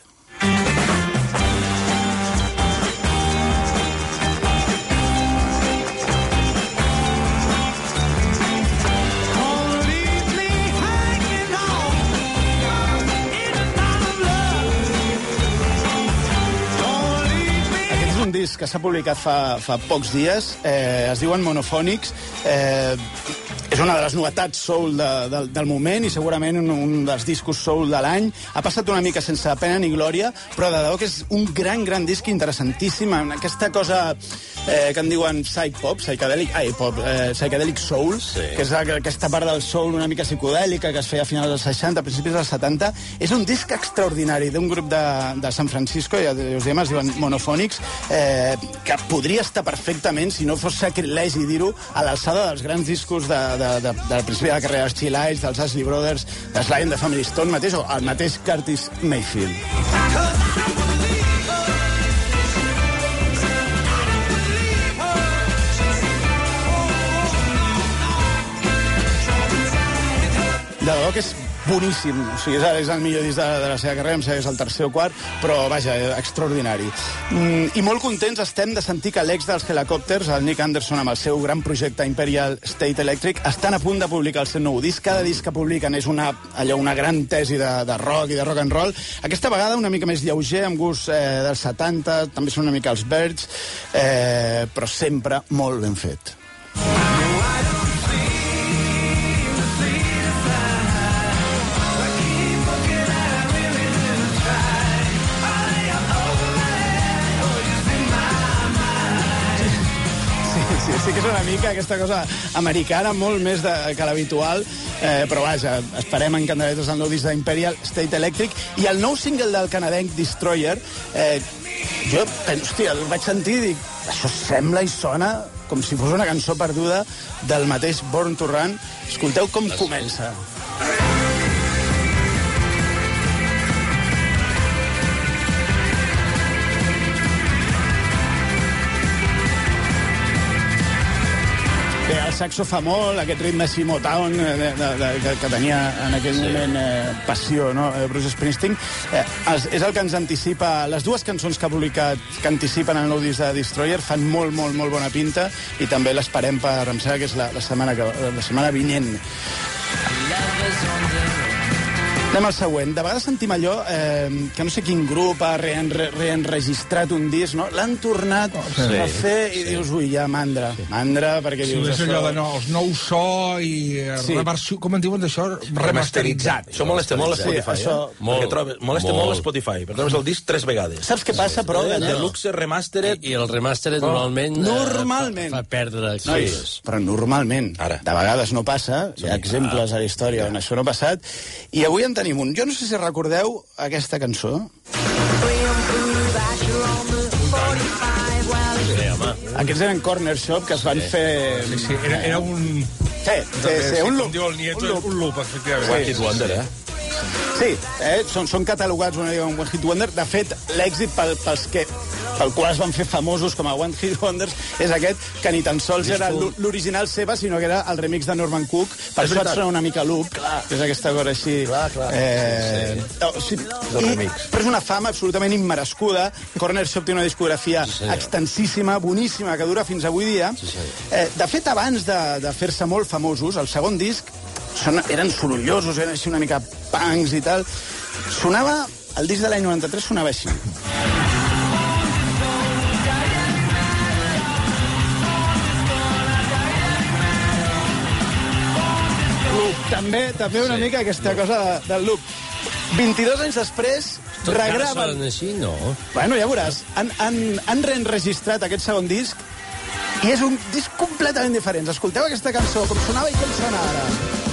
Que s'ha publicat fa, fa pocs dies, eh, es diuen Monophonics, eh, és una de les novetats soul de, de, del moment i segurament un, un dels discos soul de l'any. Ha passat una mica sense pena ni glòria, però de debò que és un gran, gran disc interessantíssim, amb aquesta cosa eh, que en diuen psych pop, psychedelic, ai, pop, eh, psychedelic soul, sí. que és aquesta part del soul una mica psicodèlica que es feia a finals dels seixanta, a principis dels setanta. És un disc extraordinari d'un grup de, de San Francisco, ja us diem, es diuen Monophonics, eh, que podria estar perfectament, si no fos sacrilegi dir-ho, a l'alçada dels grans discos de, de, de, del principi de la carrera dels Chill Eyes, dels Ashley Brothers, de Sly and the Family Stone mateix, o el mateix Curtis Mayfield. De debò que és boníssim. O sigui, és el millor disc de, de la seva carrera, em sembla que és el tercer o quart, però, vaja, extraordinari. Mm, I molt contents estem de sentir que l'ex dels Helicopters, el Nick Anderson, amb el seu gran projecte Imperial State Electric, estan a punt de publicar el seu nou disc. Cada disc que publiquen és una, allò, una gran tesi de, de rock i de rock and roll. Aquesta vegada una mica més lleuger, amb gust eh, dels setanta, també són una mica els Birds, eh, però sempre molt ben fet. Sí que és una mica aquesta cosa americana, molt més de, que l'habitual, eh, però vaja, esperem encantadetes el nou disc d'Imperial State Electric i el nou single del canadenc Destroyer. Eh, jo, hòstia, el vaig sentir i dic, això sembla i sona com si fos una cançó perduda del mateix Born to Run. Escolteu com comença. Bé, el saxo fa molt, aquest ritme així Motown de, de, de, que, que tenia en aquell sí. moment eh, passió, no? Bruce Springsteen. Eh, és, és el que ens anticipa... Les dues cançons que ha publicat, que anticipen el nou disc de Destroyer, fan molt, molt, molt bona pinta i també l'esperem per, em sembla que és la, la, setmana, que, la setmana vinent. Anem al següent. De vegades sentim allò eh, que no sé quin grup ha reenre, reenregistrat un disc, no? L'han tornat sí, a fer i sí. dius, ui, ja, mandra. Sí. Mandra, perquè sí, dius... És allò de no, els nous so i sí. reversió, com en diuen d'això? Remasteritzat. Això molesta molt a Spotify, sí, això... eh? Molt, perquè troba, molesta molt. molt a Spotify, perquè trobes el disc tres vegades. Saps què passa, però? El Deluxe, Remastered... I el Remastered oh. normalment... Normalment. Fa, fa perdre accés. Però normalment. Ara. De vegades no passa, hi ha exemples a la història on això no ha passat, i avui en tenim un. Jo no sé si recordeu aquesta cançó. Sí, home. Aquests eren Corner Shop, que es van sí. fer... Sí, sí, era, era un... Sí, sí, sí, un loop. Com diu el Nieto, un loop, un loop efectivament. One Hit Wonder, eh? Sí, eh? són, són catalogats una mica com One Hit Wonder. De fet, l'èxit pel, pels que, pel qual es van fer famosos com a One Hit Wonders és aquest, que ni tan sols era l'original seva, sinó que era el remix de Norman Cook. Per això et sona una mica loop, clar. Que és aquesta cosa així... Clar, clar. Eh, sí. oh, sí. I, però és una fama absolutament immerescuda. Corner Shop té una discografia sí, extensíssima, boníssima, que dura fins avui dia. Sí, sí. Eh, de fet, abans de, de fer-se molt famosos, el segon disc Són, eren sorollosos, eren així una mica punks i tal. Sonava, el disc de l'any noranta-tres sonava així. Loop, també, també una sí, mica aquesta loop. cosa de, del loop. vint-i-dos anys després, tot regraven... Tot així, no? Bueno, ja veuràs. Han, han, han reenregistrat aquest segon disc i és un disc completament diferent. Escolteu aquesta cançó, com sonava i com sona ara.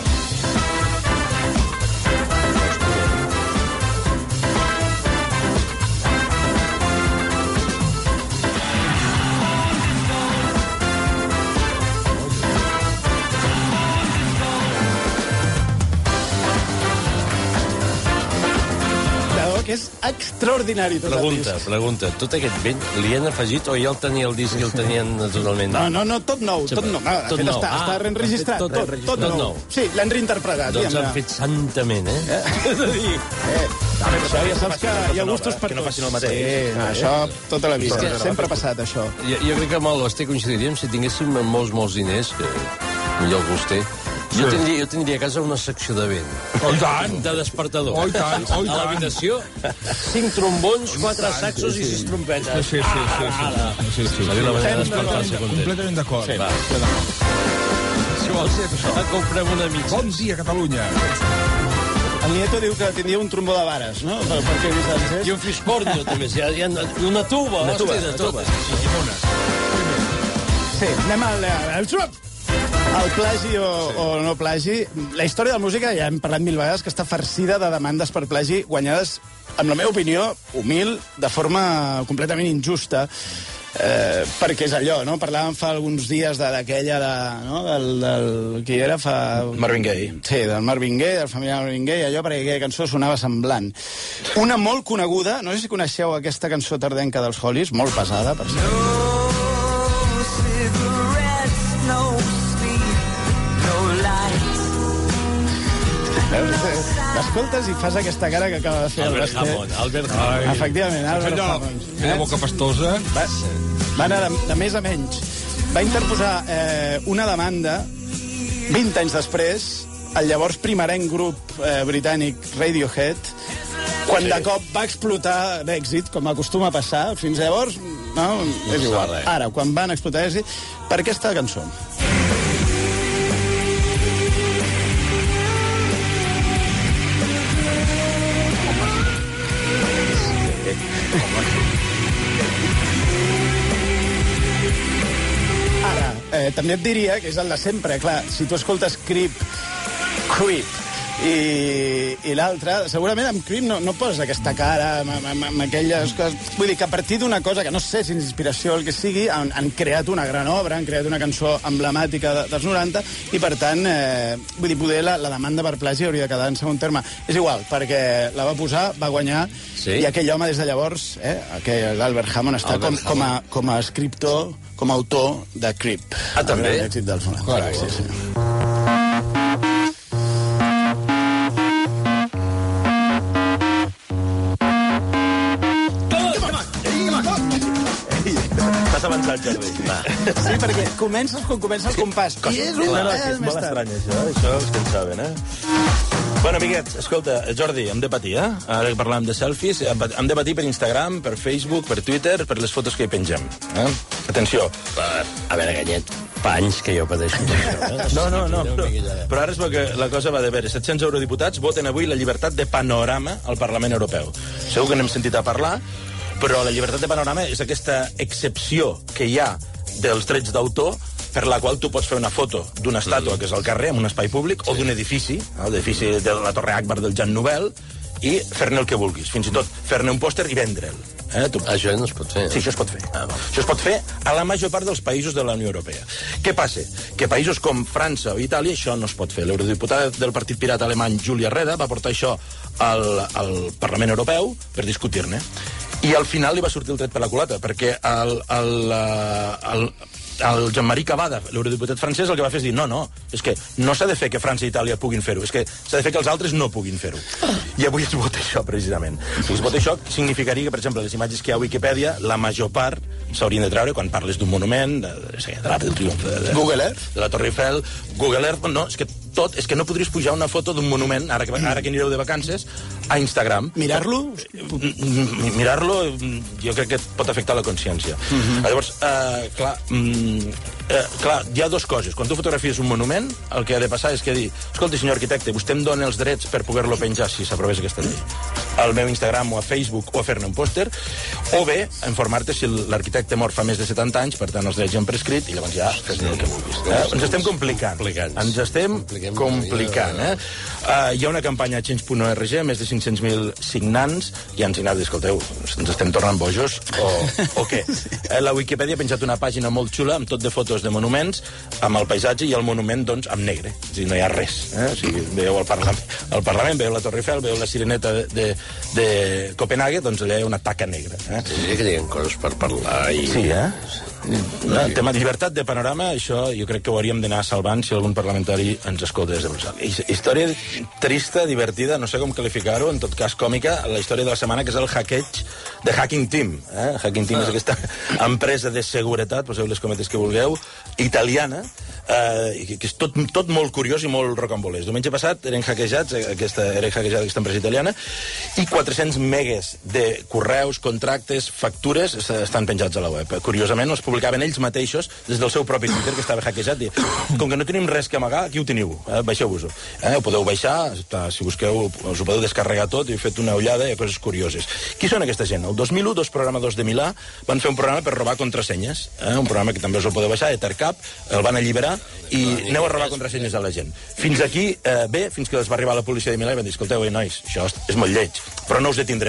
Que és extraordinari tot pregunta, el disc. Pregunta, tot aquest vent li han afegit o ja el tenia el disc i el tenien naturalment? No, no, no, tot nou, tot nou. No, tot fet, nou. Està, ah, està reenregistrat, tot, tot, tot, tot nou. nou. Sí, l'han reinterpretat. Doncs han fet santament, eh? eh? És a dir, eh, això ja saps que hi ha gustos per tots. Que no facin el mateix. Sí, no, això tota la vida. Sempre ha passat, això. Jo, jo crec que amb el Basté coincidiríem si tinguéssim molts, molts diners, que millor el Basté. Jo tindria, jo tindria a casa una secció de vent. Oh, tant! De despertador. Oh, tant, oh, a l'habitació, cinc trombons, quatre saxos i sis trompetes. Sí, sí, sí. sí, sí, sí. La manera de despertar-se content. Completament d'acord. Sí, va. Si vols ser això, comprem una mica. Bon dia, Catalunya. El Nieto diu que tindria un trombó de vares, no? Per, per què I un fiscornio, també. Hi ha una tuba, una tuba, de totes. Sí, anem al... al El plagi o, sí. o no plagi, la història de la música, ja hem parlat mil vegades, que està farcida de demandes per plagi guanyades, amb la meva opinió, humil, de forma completament injusta. eh, perquè és allò, no? Parlàvem fa alguns dies d'aquella, de, no? del, del... qui era fa... Marvin Gaye. Sí, del Marvin Gaye, del familiar Marvin Gaye, allò perquè aquella cançó sonava semblant. Una molt coneguda, no sé si coneixeu aquesta cançó tardenca dels Hollies, molt pesada, per cert. No cigarettes, no sleep, no lights. L'escoltes i fas aquesta cara que acaba de fer Albert el Basté. Hammond, Albert Hammond. Efectivament, Albert Allò, Hammond. aquella boca pastosa. Va, va anar de, de més a menys. Va interposar eh, una demanda vint anys després al llavors primerenc grup eh, britànic Radiohead, quan de cop va explotar d'èxit, com acostuma a passar. Fins llavors, no, és igual. Ara, quan van explotar d'èxit, per aquesta cançó. Ara, eh, també et diria que és el de sempre, clar, si tu escoltes Creep, Creep, i, i l'altre, segurament amb Creep no, no poses aquesta cara, amb, amb, amb aquelles coses... Vull dir que a partir d'una cosa que no sé si és inspiració o el que sigui, han, han creat una gran obra, han creat una cançó emblemàtica de, dels noranta, i per tant, eh, vull dir, poder la, la demanda per plagi hauria de quedar en segon terme. És igual, perquè la va posar, va guanyar, sí? I aquell home des de llavors, eh, aquell, l'Albert Hammond, està com, com, a, com a escriptor, com a autor de Creep. Ah, també? L'èxit dels noranta. Sí, sí. T'has avançat, Jordi. Va. Sí, perquè comences quan comença el compàs. I és un no, no, pèl és més molt tard. estrany, això. Això els que en saben, eh? Bueno, amiguets, escolta, Jordi, hem de patir, eh? Ara que parlàvem de selfies, hem de patir per Instagram, per Facebook, per Twitter, per les fotos que hi pengem. Eh? Atenció. A veure, Ganyet, fa anys que jo pateixo això. Eh? No, no, no, però, però ara és que la cosa va de veure. set-cents eurodiputats voten avui la llibertat de panorama al Parlament Europeu. Segur que n'hem sentit a parlar, però la llibertat de panorama és aquesta excepció que hi ha dels drets d'autor per la qual tu pots fer una foto d'una estàtua, que és al carrer, en un espai públic, o d'un edifici, l'edifici de la Torre Akbar del Jean Nouvel, i fer-ne el que vulguis. Fins i tot fer-ne un pòster i vendre'l. Eh? Tu... Això no es pot fer. Sí, això es pot fer. Ah, això es pot fer a la major part dels països de la Unió Europea. Què passa? Que països com França o Itàlia això no es pot fer. L'eurodiputada del Partit Pirata alemany, Julia Reda, va portar això al, al Parlament Europeu per discutir-ne. I al final li va sortir el tret per la culata, perquè el, el, el, el Jean-Marie Cavada, l'eurodiputat francès, el que va fer és dir no, no, és que no s'ha de fer que França i Itàlia puguin fer-ho, és que s'ha de fer que els altres no puguin fer-ho. I avui es vota això, precisament. Si es vota això, significaria que, per exemple, les imatges que hi ha a Wikipedia, la major part s'haurien de treure quan parles d'un monument, de, de, de l'Arc del Triomf, de, de, Google Earth, de la Torre Eiffel, Google Earth, no, és que tot, és que no podries pujar una foto d'un monument, ara que, ara que anireu de vacances, a Instagram. Mirar-lo? Mirar-lo, jo crec que et pot afectar la consciència. Uh -huh. Llavors, eh, clar, mm, eh, clar, hi ha dues coses. Quan tu fotografies un monument, el que ha de passar és que dir, escolta, senyor arquitecte, vostè em dona els drets per poder-lo penjar si s'aprovés aquesta llei al meu Instagram o a Facebook o a fer-ne un pòster, o bé, informar-te si l'arquitecte mor fa més de setanta anys, per tant els drets ja han prescrit, i llavors ja fes el que vulguis. Eh? Ens estem complicant. Ens estem complicant. Eh? Uh, hi ha una campanya a change punt org, més de cinc-cents mil signants, i han signat, escolteu, ens estem tornant bojos, o, o què? Eh, la Wikipedia ha penjat una pàgina molt xula, amb tot de fotos de monuments, amb el paisatge i el monument, doncs, amb negre. És a dir, no hi ha res. Eh? O sigui, veieu el Parlament, el Parlament, veieu la Torre Eiffel, veieu la Sireneta de, de, de Copenhague, doncs allà hi ha una taca negra. Eh? Sí, que hi ha coses per parlar. I... Sí, eh? No, el tema de llibertat de panorama, això jo crec que ho hauríem d'anar salvant si algun parlamentari ens escolta des de Brussel·les. Història trista, divertida, no sé com qualificar-ho, en tot cas còmica, la història de la setmana, que és el hackeig de Hacking Team. Eh? Hacking Team ah. és aquesta empresa de seguretat, poseu les cometes que vulgueu, italiana, eh, que és tot, tot molt curiós i molt rocambolès. Diumenge passat eren hackejats, aquesta, era hackejada aquesta empresa italiana, i quatre-cents megues de correus, contractes, factures estan penjats a la web. Curiosament, els publicaven ells mateixos des del seu propi Twitter, que estava hackejat, i com que no tenim res que amagar, aquí ho teniu, eh? Baixeu-vos-ho. Eh? Ho podeu baixar, si busqueu, us ho podeu descarregar tot, i heu fet una ullada i coses curioses. Qui són aquesta gent? El dos mil u, dos programadors de Milà van fer un programa per robar contrasenyes, eh? Un programa que també us ho podeu baixar, Ethercap, el van alliberar, i aneu a robar contrasenyes a la gent. Fins aquí, eh, bé, fins que els va arribar la policia de Milà i van dir, escolteu, nois, això és molt lleig, però no us detindrem.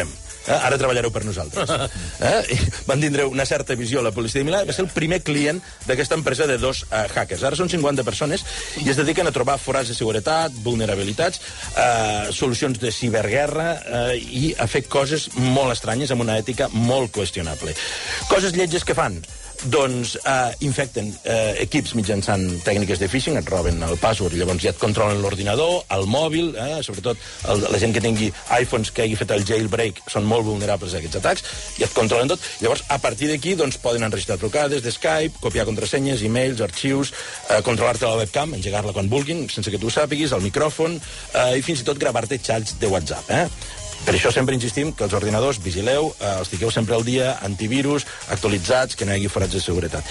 Eh? Ara treballareu per nosaltres. Eh? I van tindre una certa visió a la policia de Milà, va ser el primer client d'aquesta empresa de dos uh, hackers. Ara són cinquanta persones i es dediquen a trobar forats de seguretat, vulnerabilitats, uh, solucions de ciberguerra uh, i a fer coses molt estranyes amb una ètica molt qüestionable. Coses lletges que fan? Doncs eh, infecten eh, equips mitjançant tècniques de phishing, et roben el password i llavors ja et controlen l'ordinador, el mòbil, eh, sobretot el, la gent que tingui iPhones que hagi fet el jailbreak són molt vulnerables a aquests atacs, i et controlen tot. Llavors, a partir d'aquí, doncs, poden enregistrar trucades d'Skype, copiar contrasenyes, e-mails, arxius, eh, controlar-te la webcam, engegar-la quan vulguin, sense que tu ho sàpiguis, el micròfon, eh, i fins i tot gravar-te xats de WhatsApp, eh? Per això sempre insistim que els ordinadors vigileu, eh, els fiqueu sempre al dia, antivirus, actualitzats, que no hi hagi forats de seguretat.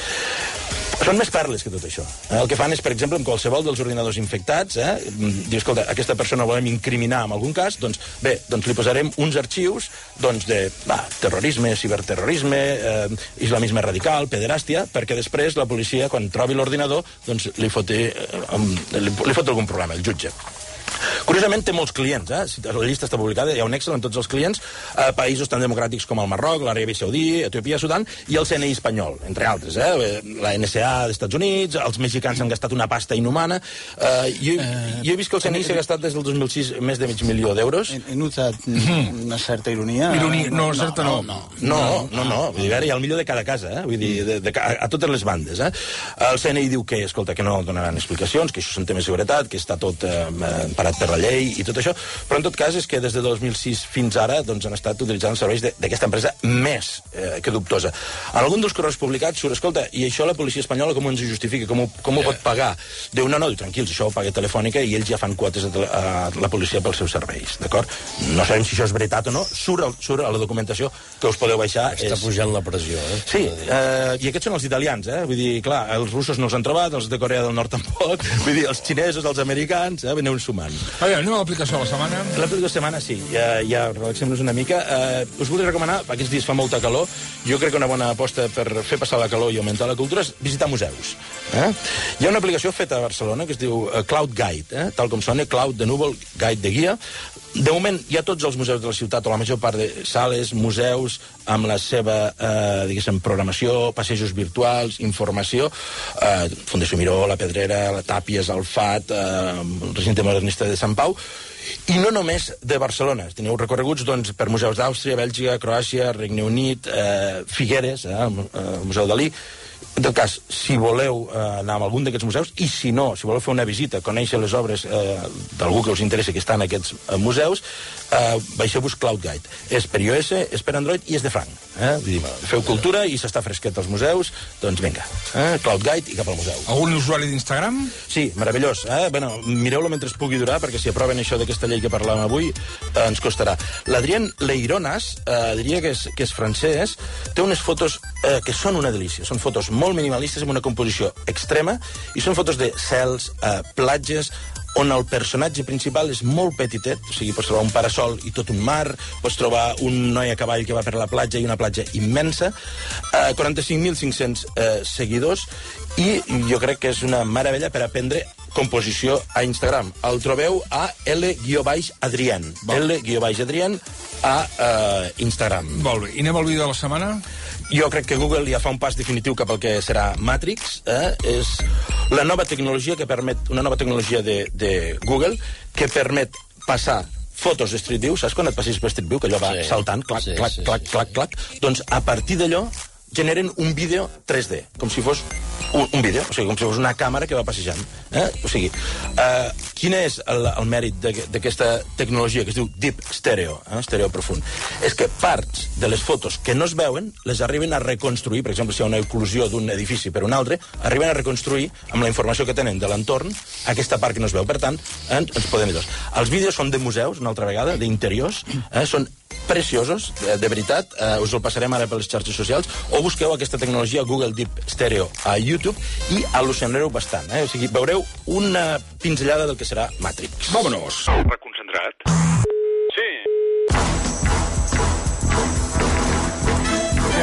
Són més perles que tot això. Eh? El que fan és, per exemple, amb qualsevol dels ordinadors infectats, eh, diu, escolta, aquesta persona volem incriminar en algun cas, doncs bé, doncs li posarem uns arxius doncs, de va, terrorisme, ciberterrorisme, eh, islamisme radical, pederàstia, perquè després la policia, quan trobi l'ordinador, doncs li foti, eh, li, li fot algun problema, el jutge. Curiosament, té molts clients, eh? La llista està publicada, hi ha un Excel en tots els clients, eh, països tan democràtics com el Marroc, l'Aràbia Saudí, Etiòpia, Sudan, i el C N I espanyol, entre altres, eh? La N S A dels Estats Units, els mexicans han gastat una pasta inhumana. Eh, jo, jo he vist que el C N I s'ha gastat des del dos mil sis més de mig milió d'euros. He, he notat una certa ironia. Ironia, no, certa no. No, no, no, no. Vull dir, a veure, hi ha el millor de cada casa, eh? Vull dir, de, de, a, a totes les bandes, eh? El C N I diu que, escolta, que no donaran explicacions, que això són temes de seguretat, que està tot eh, parat per la llei i tot això, però en tot cas és que des de dos mil sis fins ara doncs, han estat utilitzant els serveis d'aquesta empresa més eh, que dubtosa. En algun dels correus publicats surt, escolta, i això la policia espanyola com ens ho justifica, com ho, com ho pot pagar? Diu, no, no, diu, tranquils, això ho paga Telefònica i ells ja fan quotes a, a la policia pels seus serveis, d'acord? No sabem si això és veritat o no, surt, el, surt a la documentació que us podeu baixar. Està és... pujant la pressió, eh? Sí, eh, i aquests són els italians, eh? Vull dir, clar, els russos no els han trobat, els de Corea del Nord tampoc, vull dir, els xinesos, els americans, eh? Veneu sumant. A veure, anem a l'aplicació de la setmana. L'aplicació de la setmana, sí. Ja, ja relaxem-nos una mica. Eh, us volia recomanar, aquests dies fa molta calor, jo crec que una bona aposta per fer passar la calor i augmentar la cultura és visitar museus. Eh? Hi ha una aplicació feta a Barcelona que es diu uh, Cloud Guide, eh? Tal com sona, Cloud de núvol, Guide de guia. De moment, hi ha tots els museus de la ciutat, o la major part de sales, museus, amb la seva, eh, diguéssim, programació, passejos virtuals, informació, eh, Fundació Miró, la Pedrera, la Tàpies, el F A T, eh, el recinte modernista de Sant Pau, i no només de Barcelona. Teniu recorreguts doncs, per museus d'Àustria, Bèlgica, Croàcia, Regne Unit, eh, Figueres, eh, el Museu Dalí. En tot cas, si voleu eh, anar a algun d'aquests museus, i si no, si voleu fer una visita, conèixer les obres eh, d'algú que us interessa que està en aquests eh, museus, eh, baixeu-vos Cloud Guide. És per iOS, és per Android i és de franc. Eh? Vull dir, feu cultura i s'està fresquet als museus, doncs vinga, eh? Cloud Guide i cap al museu. Algun usuari d'Instagram? Sí, meravellós. Eh? Bueno, mireu-lo mentre es pugui durar, perquè si aproven això d'aquesta llei que parlàvem avui, eh, ens costarà. L'Adrien Leironas, eh, diria que és, que és francès, té unes fotos eh, que són una delícia. Són fotos molt minimalistes amb una composició extrema i són fotos de cels, eh, platges, on el personatge principal és molt petitet, o sigui, pots trobar un parasol i tot un mar, pots trobar un noi a cavall que va per la platja i una platja immensa, eh, quaranta-cinc mil cinc-cents eh, seguidors, i jo crec que és una meravella per aprendre composició a Instagram. El trobeu a L Adrien. L Adrien a eh, Instagram. Molt bé. I anem al vídeo de la setmana? Jo crec que Google ja fa un pas definitiu cap al que serà Matrix. Eh? És la nova tecnologia que permet, una nova tecnologia de, de Google que permet passar fotos de Street View, saps quan et passis per Street View, que allò va sí, saltant, clac, sí, clac, sí, clac, sí, clac, sí. clac, doncs a partir d'allò generen un vídeo tres D, com si fos un, un vídeo, o sigui, com si fos una càmera que va passejant. Eh? O sigui, eh, quin és el, el mèrit d'aquesta tecnologia que es diu Deep Stereo, eh? Estereo profund? És que parts de les fotos que no es veuen les arriben a reconstruir, per exemple, si hi ha una eclosió d'un edifici per un altre, arriben a reconstruir amb la informació que tenen de l'entorn aquesta part que no es veu. Per tant, eh, ens podem dir dos. Els vídeos són de museus, una altra vegada, d'interiors, eh? Són preciosos, de, de veritat, eh, us el passarem ara per les xarxes socials, o busqueu aquesta tecnologia Google Deep Stereo a YouTube i al·lucinareu bastant, eh? O sigui, veureu una pinzellada del que serà Matrix. Vámonos. Reconcentrat? Sí. Què, noi?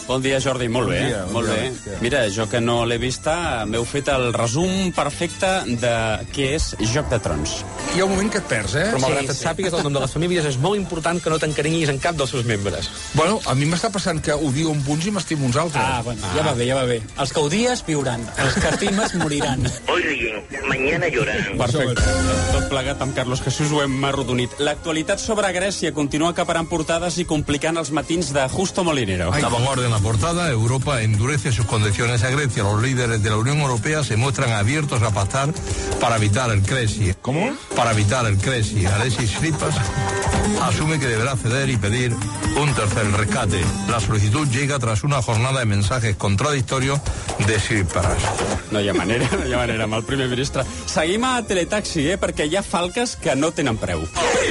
Bon dia, Jordi. Molt Bon bé, dia, bon molt dia. bé. Mira, jo que no l'he vista, m'heu fet el resum perfecte de què és Joc de Trons. Hi ha un moment que et perds, eh? Però malgrat et sàpigues el nom de les famílies, és molt important que no t'encarinyis en cap dels seus membres. Bueno, a mi m'està passant que odio uns punts i m'estimo uns altres. Ah, bueno, ja va bé, ja va bé. Els que odies viuran, els que estimes moriran. Oye, mañana llorarán. Perfecte. Tot plegat amb Carlos Jesús ho hem arrodonit. L'actualitat sobre Grècia continua acaparant portades i complicant els matins de Justo Molinero. La vanguardia en la portada, Europa endurece sus condiciones a Grecia. Los líderes de la Unión Europea se muestran abiertos a pactar para evitar el Cresi. ¿Cómo? Para evitar el Cresi. Alexis Tsipras asume que deberá ceder y pedir un tercer rescate. La solicitud llega tras una jornada de mensajes contradictorios de Tsipras. No hi ha manera, no hi ha manera amb el primer ministre. Seguim a Teletaxi, eh, perquè hi ha falques que no tenen preu.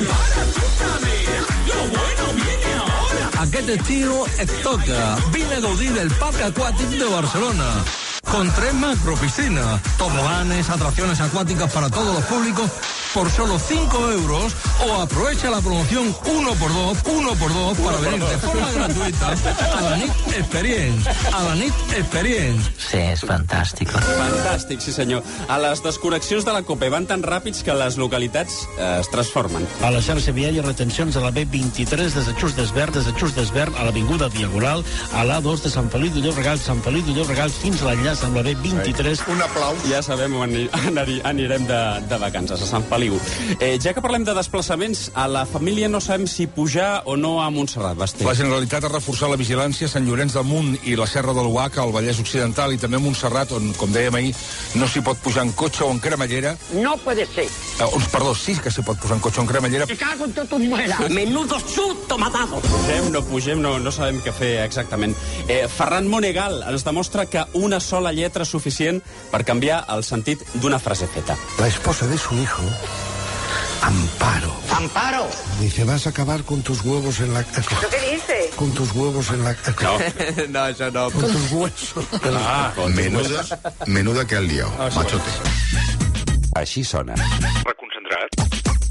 Aquest estiu et toca. Vine a gaudir del Parc Acuàtic de Barcelona. Con tres macropiscinas, toboganes, atracciones acuáticas para todos los públicos por solo cinco euros o aprovecha la promoción uno por dos, uno por dos para venir de forma gratuita a la N I T Experience. A la N I T Experience. Sí, és fantàstic. Fantàstic, sí senyor. A les desconnexions de la COPE van tan ràpids que les localitats eh, es transformen. A la xarxa viària, retencions a la B vint-i-tres des de Just d'Esvern, des de Just d'Esvern a l'Avinguda Diagonal, a l'A dos de Sant Feliu de Llobregat, Sant Feliu de Llobregat fins a l'enllaç amb la B vint-i-tres. Un aplaus. Ja sabem on ani- anirem de, de vacances, a Sant Feliu. Eh, ja que parlem de desplaçaments, a la família no sabem si pujar o no a Montserrat, Basté. La Generalitat ha reforçat la vigilància a Sant Llorenç del Munt i la Serra de l'Oaca, al Vallès Occidental, i també a Montserrat, on, com dèiem ahir, no s'hi pot pujar en cotxe o en cremallera. No puede ser. Eh, on, perdó, sí que s'hi pot posar en cotxe o en cremallera. Me cago en tot un muera. Menudo susto matado. Pugem, no pugem, no, no sabem què fer exactament. Eh, Ferran Monegal ens demostra que una sola lletra és suficient per canviar el sentit d'una frase feta. La esposa de su hijo, Amparo, Amparo. dice, vas a acabar con tus huevos en la... ¿Lo qué dice? Con tus huevos en la... No, no, això no. Con tus huesos. Ah, Menuda, menuda que al liado, machote. Així sona. Reconcentrat.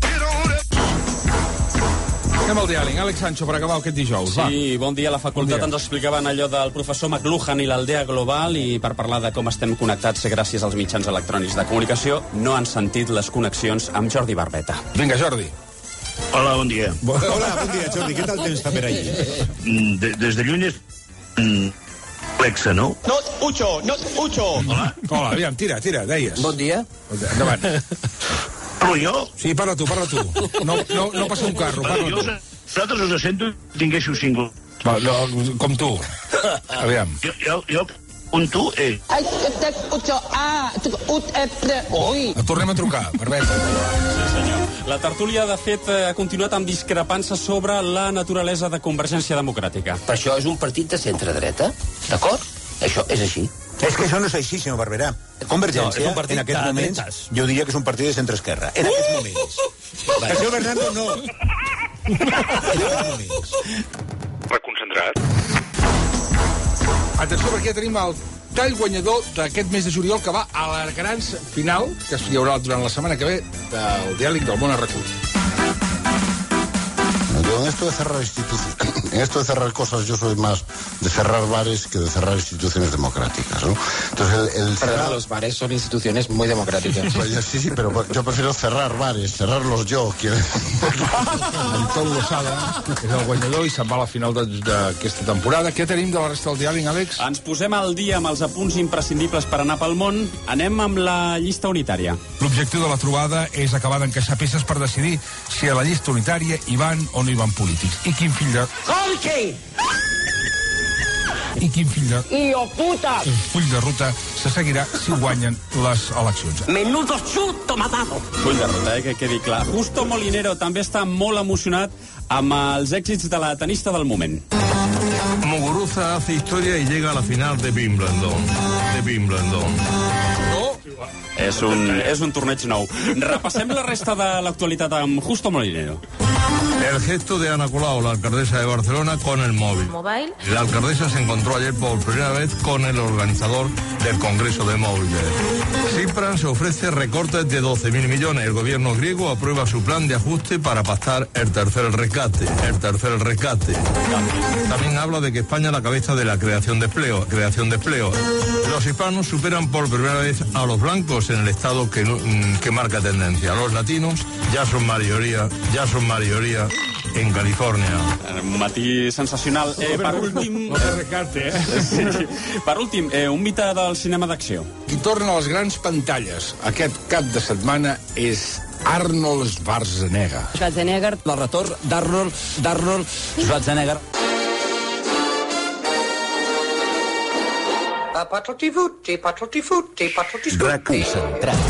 Anem al diàleg. Àlex Sancho, per acabar aquest dijous. Va. Sí, bon dia. A la facultat Bon dia. ens explicaven allò del professor McLuhan i l'aldea global, i per parlar de com estem connectats gràcies als mitjans electrònics de comunicació, no han sentit les connexions amb Jordi Barbeta. Vinga, Jordi. Hola, bon dia. Hola, bon dia, Jordi. Què tal tens per allí? Mm, de, des de lluny és... Mm, complexa, no? No et pucho, no et pucho. Hola. Hola, aviam, tira, tira, deies. Bon dia. Endavant. Parlo jo? Sí, parla tu, parla tu. No, no, no passa un carro, parla jo, tu. Vosaltres us sento tinguéssiu single. Va, no, com tu. Aviam. Jo, jo, jo un tu, eh. Ai, te escucho. Ah, ut, et, ui. Et tornem a trucar, Barbeta. Sí, senyor. La tertúlia, de fet, ha continuat amb discrepances sobre la naturalesa de Convergència Democràtica. Per això és un partit de centre-dreta, d'acord? Això és així. És que això no és així, senyor Barberà. Convergència, No, és un partit en aquests de moments, dretes. jo diria que és un partit de centre-esquerra. En aquests moments. El senyor Bernardo no. En aquests moments. Reconcentrat. Atenció, perquè ja tenim el tall guanyador d'aquest mes de juliol, que va a la gran final, que es hi haurà durant la setmana que ve, del diàleg del món a recull. Yo en esto de cerrar instituciones, en esto de cerrar cosas, yo soy más de cerrar bares que de cerrar instituciones democráticas, ¿no? Entonces el, el cerrar... Pero los bares son instituciones muy democráticas. Pues yo- sí, sí, pero yo prefiero cerrar bares, cerrarlos yo, quiero Antón Losada és el guanyador i se'n va a la final de- d'aquesta temporada. Què tenim de la resta del diàleg, Àlex? Ens posem al dia amb els apunts imprescindibles per anar pel món. Anem amb la llista unitària. L'objectiu de la trobada és acabar d'encaixar peces per decidir si a la llista unitària hi van o no hi van polítics. I quin fill de... Jorge! I quin fill de... Hijo puta! El full de ruta se seguirà si guanyen les eleccions. Menudo susto matado. Full de ruta, eh, que quedi clar. Justo Molinero també està molt emocionat amb els èxits de la tenista del moment. Muguruza hace historia y llega a la final de Wimbledon. De Wimbledon. No, És un, és un torneig nou. Repassem la resta de l'actualitat amb Justo Molinero. El gesto de Ana Colau, la alcaldesa de Barcelona, con el móvil. Mobile. La alcaldesa se encontró ayer por primera vez con el organizador del Congreso de Móviles. Cipras se ofrece recortes de doce mil millones. El gobierno griego aprueba su plan de ajuste para pactar el tercer rescate. El tercer rescate. También habla de que España es la cabeza de la creación de empleo. Creación de empleo. Los hispanos superan por primera vez a los blancos en el estado que, que marca tendencia. Los latinos ya son mayoría, ya son mayoría en Califòrnia. Un matí sensacional. Eh, per últim... No té recarte, eh? Sí. Per últim, eh, un mite del cinema d'acció. Qui torna a les grans pantalles aquest cap de setmana és Arnold Schwarzenegger. Schwarzenegger. El retorn d'Arnold, d'Arnold Schwarzenegger. Patloti-futti, patloti-futti, patloti-futti. Reconcentrat.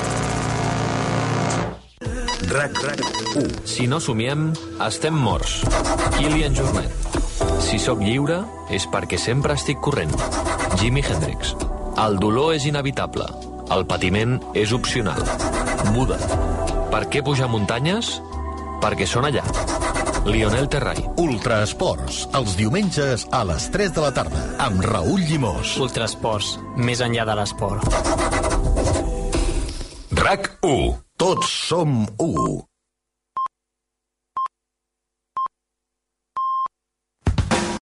RAC u. Si no somiem, estem morts. Kilian Jornet. Si sóc lliure, és perquè sempre estic corrent. Jimi Hendrix. El dolor és inevitable. El patiment és opcional. Buda. Per què pujar muntanyes? Perquè són allà. Lionel Terrai. Ultraesports, els diumenges a les tres de la tarda, amb Raül Llimós. Ultraesports, més enllà de l'esport. RAC u. Tots som u.